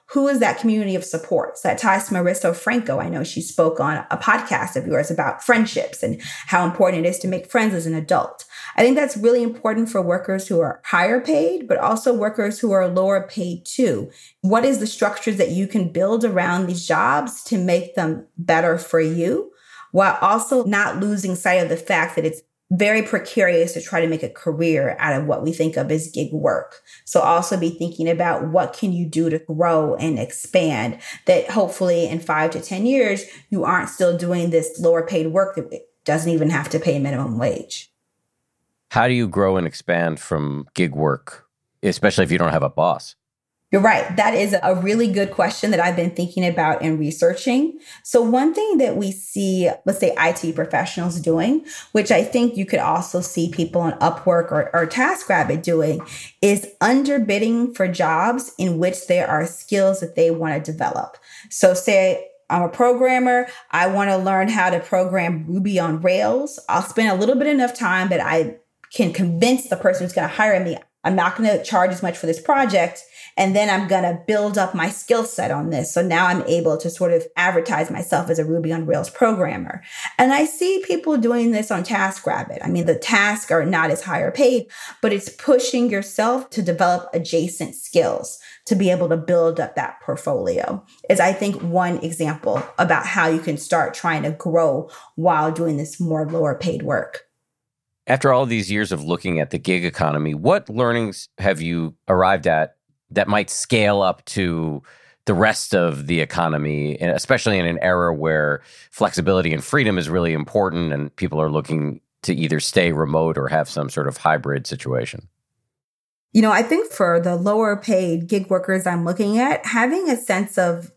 who is that community of support? So that ties to Marissa Franco. I know she spoke on a podcast of yours about friendships and how important it is to make friends as an adult. I think that's really important for workers who are higher paid, but also workers who are lower paid too. What is the structures that you can build around these jobs to make them better for you, while also not losing sight of the fact that it's very precarious to try to make a career out of what we think of as gig work. So also be thinking about what can you do to grow and expand, that hopefully in 5 to 10 years, you aren't still doing this lower paid work that doesn't even have to pay minimum wage. How do you grow and expand from gig work, especially if you don't have a boss? You're right. That is a really good question that I've been thinking about and researching. So one thing that we see, let's say IT professionals doing, which I think you could also see people on Upwork or TaskRabbit doing, is underbidding for jobs in which there are skills that they want to develop. So say I'm a programmer. I want to learn how to program Ruby on Rails. I'll spend a little bit enough time that I can convince the person who's going to hire me, I'm not going to charge as much for this project. And then I'm going to build up my skill set on this. So now I'm able to sort of advertise myself as a Ruby on Rails programmer. And I see people doing this on TaskRabbit. I mean, the tasks are not as higher paid, but it's pushing yourself to develop adjacent skills to be able to build up that portfolio is, I think, one example about how you can start trying to grow while doing this more lower paid work. After all these years of looking at the gig economy, what learnings have you arrived at that might scale up to the rest of the economy, especially in an era where flexibility and freedom is really important and people are looking to either stay remote or have some sort of hybrid situation? You know, I think for the lower paid gig workers I'm looking at, having a sense of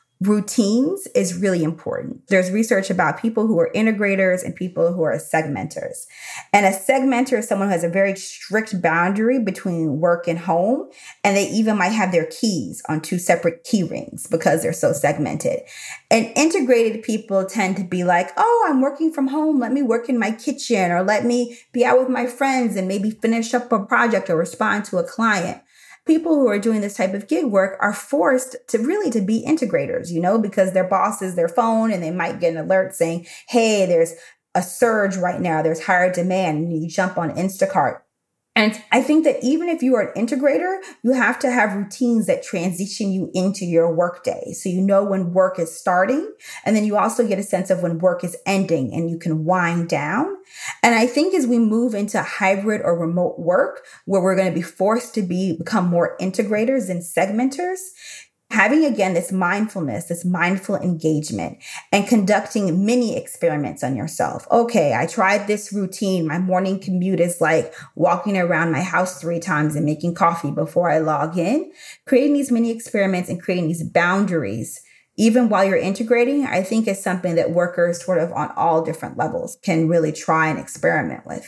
routines is really important. There's research about people who are integrators and people who are segmenters. And a segmenter is someone who has a very strict boundary between work and home. And they even might have their keys on 2 separate key rings because they're so segmented. And integrated people tend to be like, oh, I'm working from home. Let me work in my kitchen, or let me be out with my friends and maybe finish up a project or respond to a client. People who are doing this type of gig work are forced to be integrators, you know, because their boss is their phone and they might get an alert saying, hey, there's a surge right now. There's higher demand. And you jump on Instacart. And I think that even if you are an integrator, you have to have routines that transition you into your workday. So you know when work is starting, and then you also get a sense of when work is ending and you can wind down. And I think as we move into hybrid or remote work, where we're going to be forced to become more integrators than segmenters, having, again, this mindfulness, this mindful engagement, and conducting mini experiments on yourself. Okay, I tried this routine. My morning commute is like walking around my house 3 times and making coffee before I log in. Creating these mini experiments and creating these boundaries, even while you're integrating, I think is something that workers sort of on all different levels can really try and experiment with.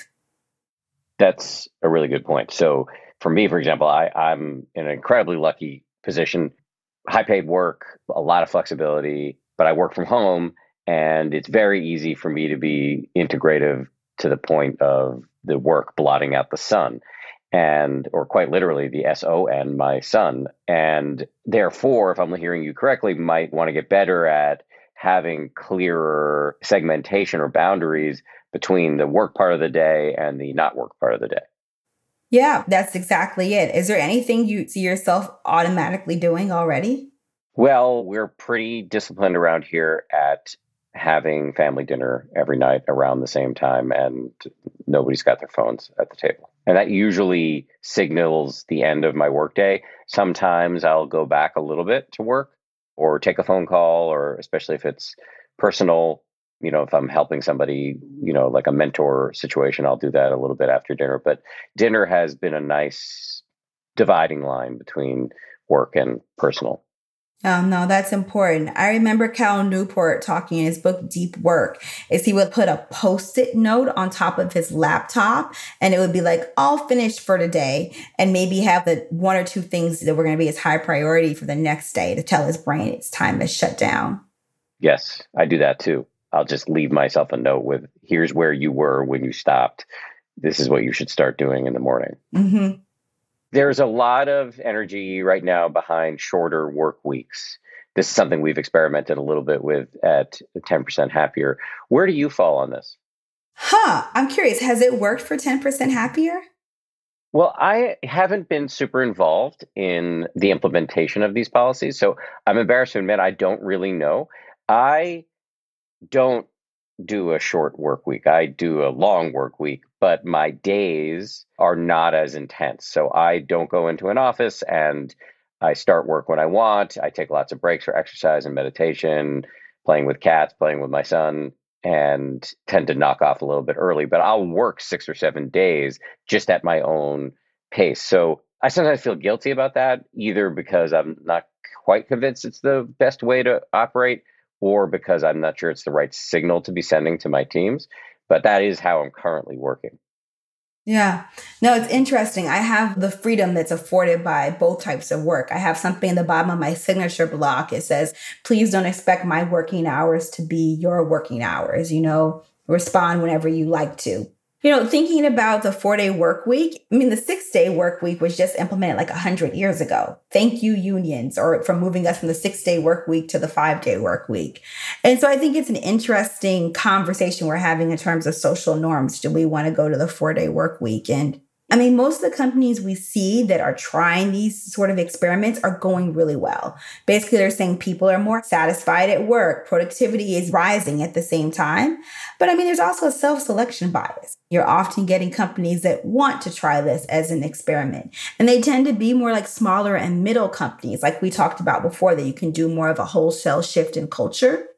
That's a really good point. So for me, for example, I'm in an incredibly lucky position. High paid work, a lot of flexibility, but I work from home, and it's very easy for me to be integrative to the point of the work blotting out the sun, or quite literally the SON, my son. And therefore, if I'm hearing you correctly, might want to get better at having clearer segmentation or boundaries between the work part of the day and the not work part of the day. Yeah, that's exactly it. Is there anything you see yourself automatically doing already? Well, we're pretty disciplined around here at having family dinner every night around the same time, and nobody's got their phones at the table. And that usually signals the end of my workday. Sometimes I'll go back a little bit to work or take a phone call, or especially if it's personal. You know, if I'm helping somebody, you know, like a mentor situation, I'll do that a little bit after dinner. But dinner has been a nice dividing line between work and personal. Oh, no, that's important. I remember Cal Newport talking in his book, Deep Work, is he would put a Post-it note on top of his laptop, and it would be like, all finished for today, and maybe have the 1 or 2 things that were going to be his high priority for the next day to tell his brain it's time to shut down. Yes, I do that too. I'll just leave myself a note with, here's where you were when you stopped. This is what you should start doing in the morning. Mm-hmm. There's a lot of energy right now behind shorter work weeks. This is something we've experimented a little bit with at 10% Happier. Where do you fall on this? I'm curious. Has it worked for 10% Happier? Well, I haven't been super involved in the implementation of these policies, so I'm embarrassed to admit I don't really know. I don't do a short work week. I do a long work week, but my days are not as intense. So I don't go into an office and I start work when I want. I take lots of breaks for exercise and meditation, playing with cats, playing with my son, and tend to knock off a little bit early. But I'll work 6 or 7 days just at my own pace. So I sometimes feel guilty about that, either because I'm not quite convinced it's the best way to operate, or because I'm not sure it's the right signal to be sending to my teams. But that is how I'm currently working. Yeah. No, it's interesting. I have the freedom that's afforded by both types of work. I have something in the bottom of my signature block. It says, please don't expect my working hours to be your working hours. Respond whenever you like to. Thinking about the 4-day work week, the 6-day work week was just implemented like 100 years ago. Thank you, unions, for moving us from the 6-day work week to the 5-day work week. And so I think it's an interesting conversation we're having in terms of social norms. Do we want to go to the 4-day work week? And most of the companies we see that are trying these sort of experiments are going really well. Basically, they're saying people are more satisfied at work. Productivity is rising at the same time. But there's also a self-selection bias. You're often getting companies that want to try this as an experiment. And they tend to be more like smaller and middle companies, like we talked about before, that you can do more of a wholesale shift in culture.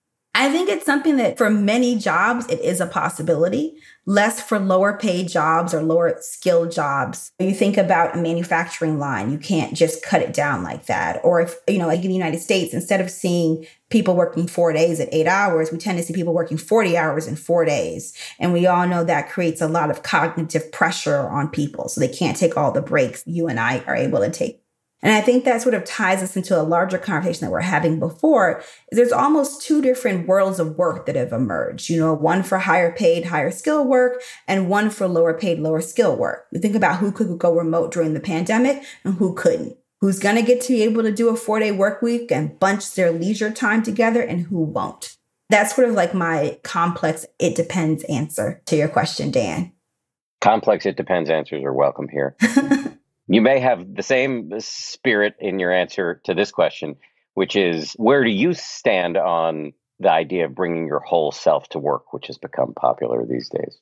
I think it's something that for many jobs, it is a possibility, less for lower paid jobs or lower skilled jobs. You think about a manufacturing line, you can't just cut it down like that. Or if, like in the United States, instead of seeing people working 4 days at 8 hours, we tend to see people working 40 hours in 4 days. And we all know that creates a lot of cognitive pressure on people. So they can't take all the breaks you and I are able to take. And I think that sort of ties us into a larger conversation that we're having before. There's almost 2 different worlds of work that have emerged, one for higher paid, higher skill work, and one for lower paid, lower skill work. You think about who could go remote during the pandemic and who couldn't. Who's going to get to be able to do a 4-day work week and bunch their leisure time together, and who won't. That's sort of like my complex, it depends answer to your question, Dan. Complex, it depends answers are welcome here. You may have the same spirit in your answer to this question, which is, where do you stand on the idea of bringing your whole self to work, which has become popular these days?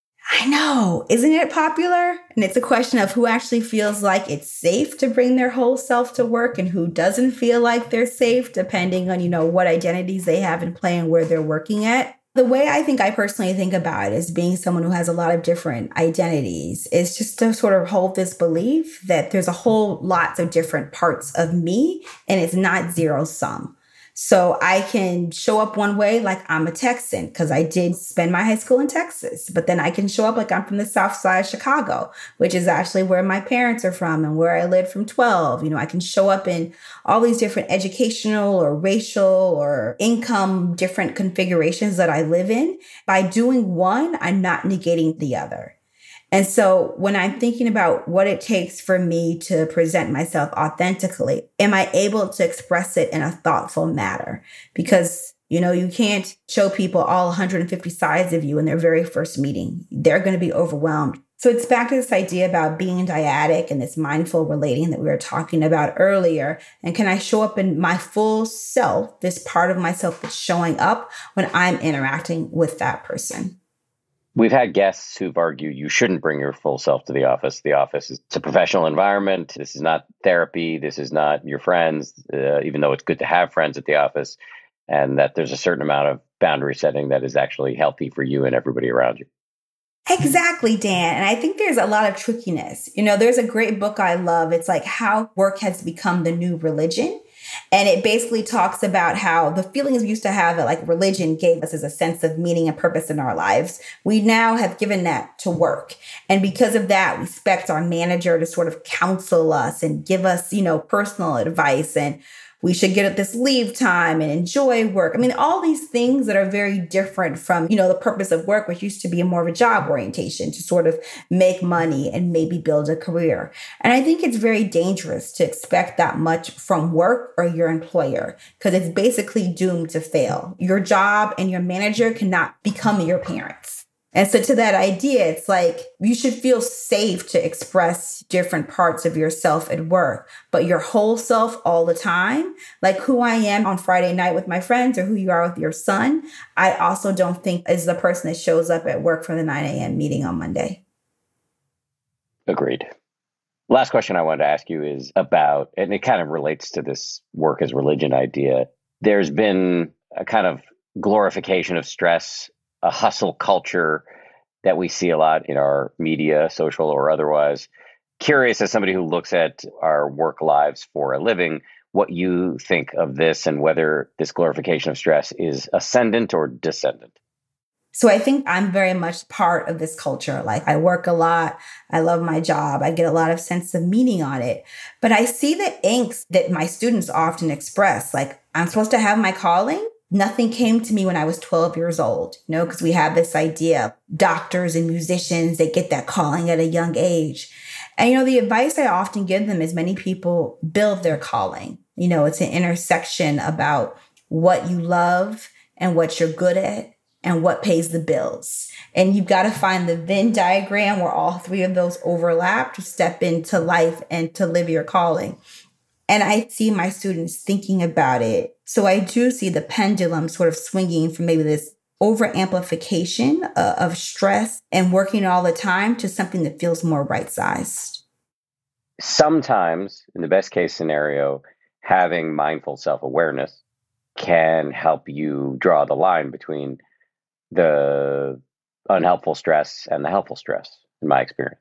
I know. Isn't it popular? And it's a question of who actually feels like it's safe to bring their whole self to work and who doesn't feel like they're safe, depending on, what identities they have in play and where they're working at. The way I personally think about it as being someone who has a lot of different identities is just to sort of hold this belief that there's a whole lots of different parts of me and it's not zero sum. So I can show up one way like I'm a Texan because I did spend my high school in Texas, but then I can show up like I'm from the South Side of Chicago, which is actually where my parents are from and where I lived from 12. I can show up in all these different educational or racial or income different configurations that I live in. By doing one, I'm not negating the other. And so when I'm thinking about what it takes for me to present myself authentically, am I able to express it in a thoughtful manner? Because, you can't show people all 150 sides of you in their very first meeting. They're going to be overwhelmed. So it's back to this idea about being dyadic and this mindful relating that we were talking about earlier. And can I show up in my full self, this part of myself that's showing up when I'm interacting with that person? We've had guests who've argued you shouldn't bring your full self to the office. The office is a professional environment. This is not therapy. This is not your friends, even though it's good to have friends at the office, and that there's a certain amount of boundary setting that is actually healthy for you and everybody around you. Exactly, Dan. And I think there's a lot of trickiness. There's a great book I love. It's like How Work Has Become the New Religion. And it basically talks about how the feelings we used to have that like religion gave us as a sense of meaning and purpose in our lives, we now have given that to work. And because of that, we expect our manager to sort of counsel us and give us, personal advice. And we should get this leave time and enjoy work. I mean, all these things that are very different from, the purpose of work, which used to be more of a job orientation to sort of make money and maybe build a career. And I think it's very dangerous to expect that much from work or your employer, because it's basically doomed to fail. Your job and your manager cannot become your parents. And so to that idea, it's like you should feel safe to express different parts of yourself at work, but your whole self all the time, like who I am on Friday night with my friends or who you are with your son, I also don't think is the person that shows up at work for the 9 a.m. meeting on Monday. Agreed. Last question I wanted to ask you is about, and it kind of relates to this work as religion idea. There's been a kind of glorification of stress, a hustle culture that we see a lot in our media, social or otherwise. Curious, as somebody who looks at our work lives for a living, what you think of this and whether this glorification of stress is ascendant or descendant. So I think I'm very much part of this culture. Like, I work a lot. I love my job. I get a lot of sense of meaning on it. But I see the angst that my students often express. Like, I'm supposed to have my calling. Nothing came to me when I was 12 years old, because we have this idea, doctors and musicians, they get that calling at a young age. And, the advice I often give them is many people build their calling. It's an intersection about what you love and what you're good at and what pays the bills. And you've got to find the Venn diagram where all three of those overlap to step into life and to live your calling. And I see my students thinking about it. So I do see the pendulum sort of swinging from maybe this over-amplification of stress and working all the time to something that feels more right-sized. Sometimes, in the best case scenario, having mindful self-awareness can help you draw the line between the unhelpful stress and the helpful stress, in my experience.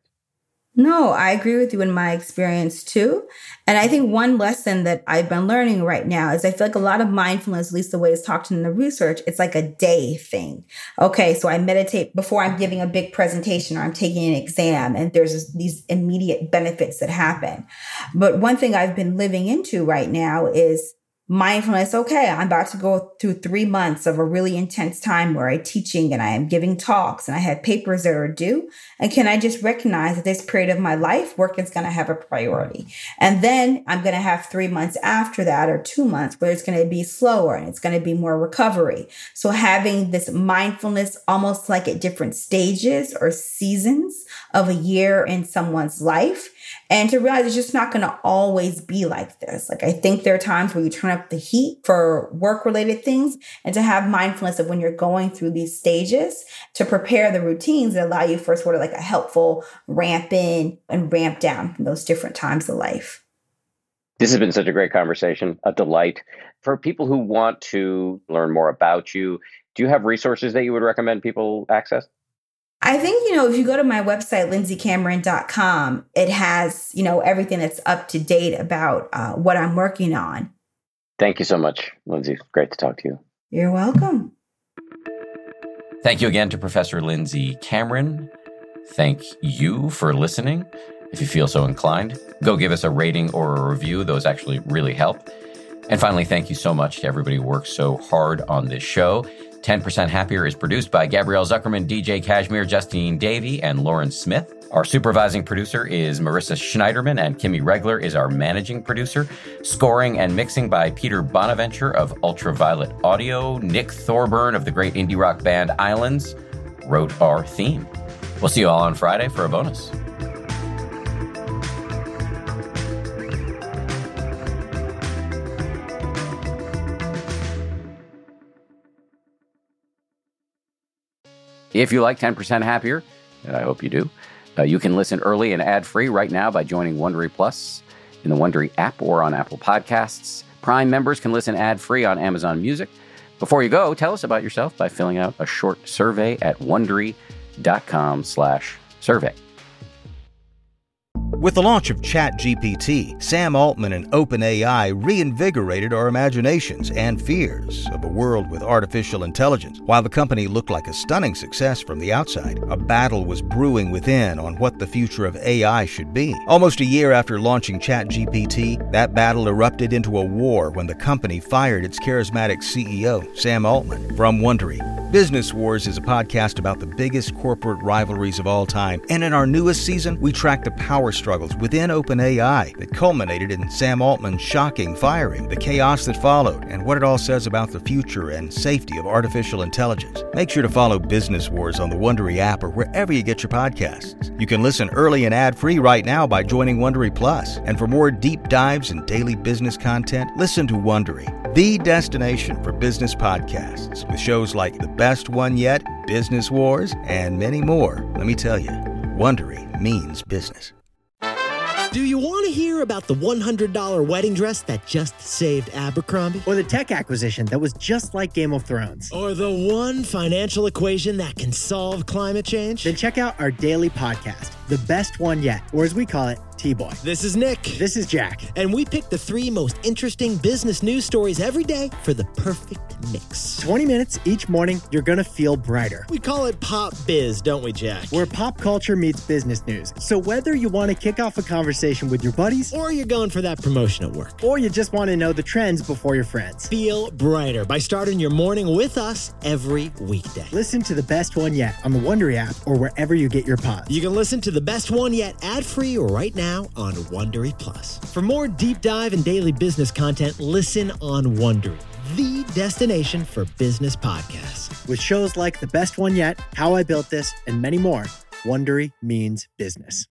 No, I agree with you in my experience too. And I think one lesson that I've been learning right now is I feel like a lot of mindfulness, at least the way it's talked in the research, it's like a day thing. Okay, so I meditate before I'm giving a big presentation or I'm taking an exam, and there's these immediate benefits that happen. But one thing I've been living into right now is mindfulness. Okay, I'm about to go through 3 months of a really intense time where I'm teaching and I am giving talks and I have papers that are due. And can I just recognize that this period of my life, work is going to have a priority. And then I'm going to have 3 months after that, or 2 months, where it's going to be slower and it's going to be more recovery. So having this mindfulness almost like at different stages or seasons of a year in someone's life. And to realize it's just not going to always be like this. Like, I think there are times where you turn up the heat for work-related things, and to have mindfulness of when you're going through these stages to prepare the routines that allow you for sort of like a helpful ramp in and ramp down from those different times of life. This has been such a great conversation, a delight. For people who want to learn more about you, do you have resources that you would recommend people access? I think, if you go to my website, lindsaycameron.com, it has, everything that's up to date about what I'm working on. Thank you so much, Lindsay. Great to talk to you. You're welcome. Thank you again to Professor Lindsay Cameron. Thank you for listening. If you feel so inclined, go give us a rating or a review. Those actually really help. And finally, thank you so much to everybody who works so hard on this show. 10% Happier is produced by Gabrielle Zuckerman, DJ Kashmir, Justine Davey, and Lauren Smith. Our supervising producer is Marissa Schneiderman, and Kimmy Regler is our managing producer. Scoring and mixing by Peter Bonaventure of Ultraviolet Audio. Nick Thorburn of the great indie rock band Islands wrote our theme. We'll see you all on Friday for a bonus. If you like 10% Happier, and I hope you do, you can listen early and ad-free right now by joining Wondery Plus in the Wondery app or on Apple Podcasts. Prime members can listen ad-free on Amazon Music. Before you go, tell us about yourself by filling out a short survey at Wondery.com/survey. With the launch of ChatGPT, Sam Altman and OpenAI reinvigorated our imaginations and fears of a world with artificial intelligence. While the company looked like a stunning success from the outside, a battle was brewing within on what the future of AI should be. Almost a year after launching ChatGPT, that battle erupted into a war when the company fired its charismatic CEO, Sam Altman. From Wondery, Business Wars is a podcast about the biggest corporate rivalries of all time, and in our newest season, we track the power struggles within OpenAI that culminated in Sam Altman's shocking firing, the chaos that followed, and what it all says about the future and safety of artificial intelligence. Make sure to follow Business Wars on the Wondery app or wherever you get your podcasts. You can listen early and ad-free right now by joining Wondery Plus. And for more deep dives and daily business content, listen to Wondery, the destination for business podcasts, with shows like The Best One Yet, Business Wars, and many more. Let me tell you, Wondery means business. Do you want to hear about the $100 wedding dress that just saved Abercrombie? Or the tech acquisition that was just like Game of Thrones? Or the one financial equation that can solve climate change? Then check out our daily podcast, The Best One Yet, or as we call it, T-Boy. This is Nick. This is Jack. And we pick the 3 most interesting business news stories every day for the perfect mix. 20 minutes each morning, you're going to feel brighter. We call it Pop Biz, don't we, Jack? Where pop culture meets business news. So whether you want to kick off a conversation with your buddies, or you're going for that promotion at work, or you just want to know the trends before your friends, feel brighter by starting your morning with us every weekday. Listen to The Best One Yet on the Wondery app or wherever you get your pods. You can listen to The Best One Yet ad-free right now on Wondery Plus. For more deep dive and daily business content, listen on Wondery, the destination for business podcasts. With shows like The Best One Yet, How I Built This, and many more, Wondery means business.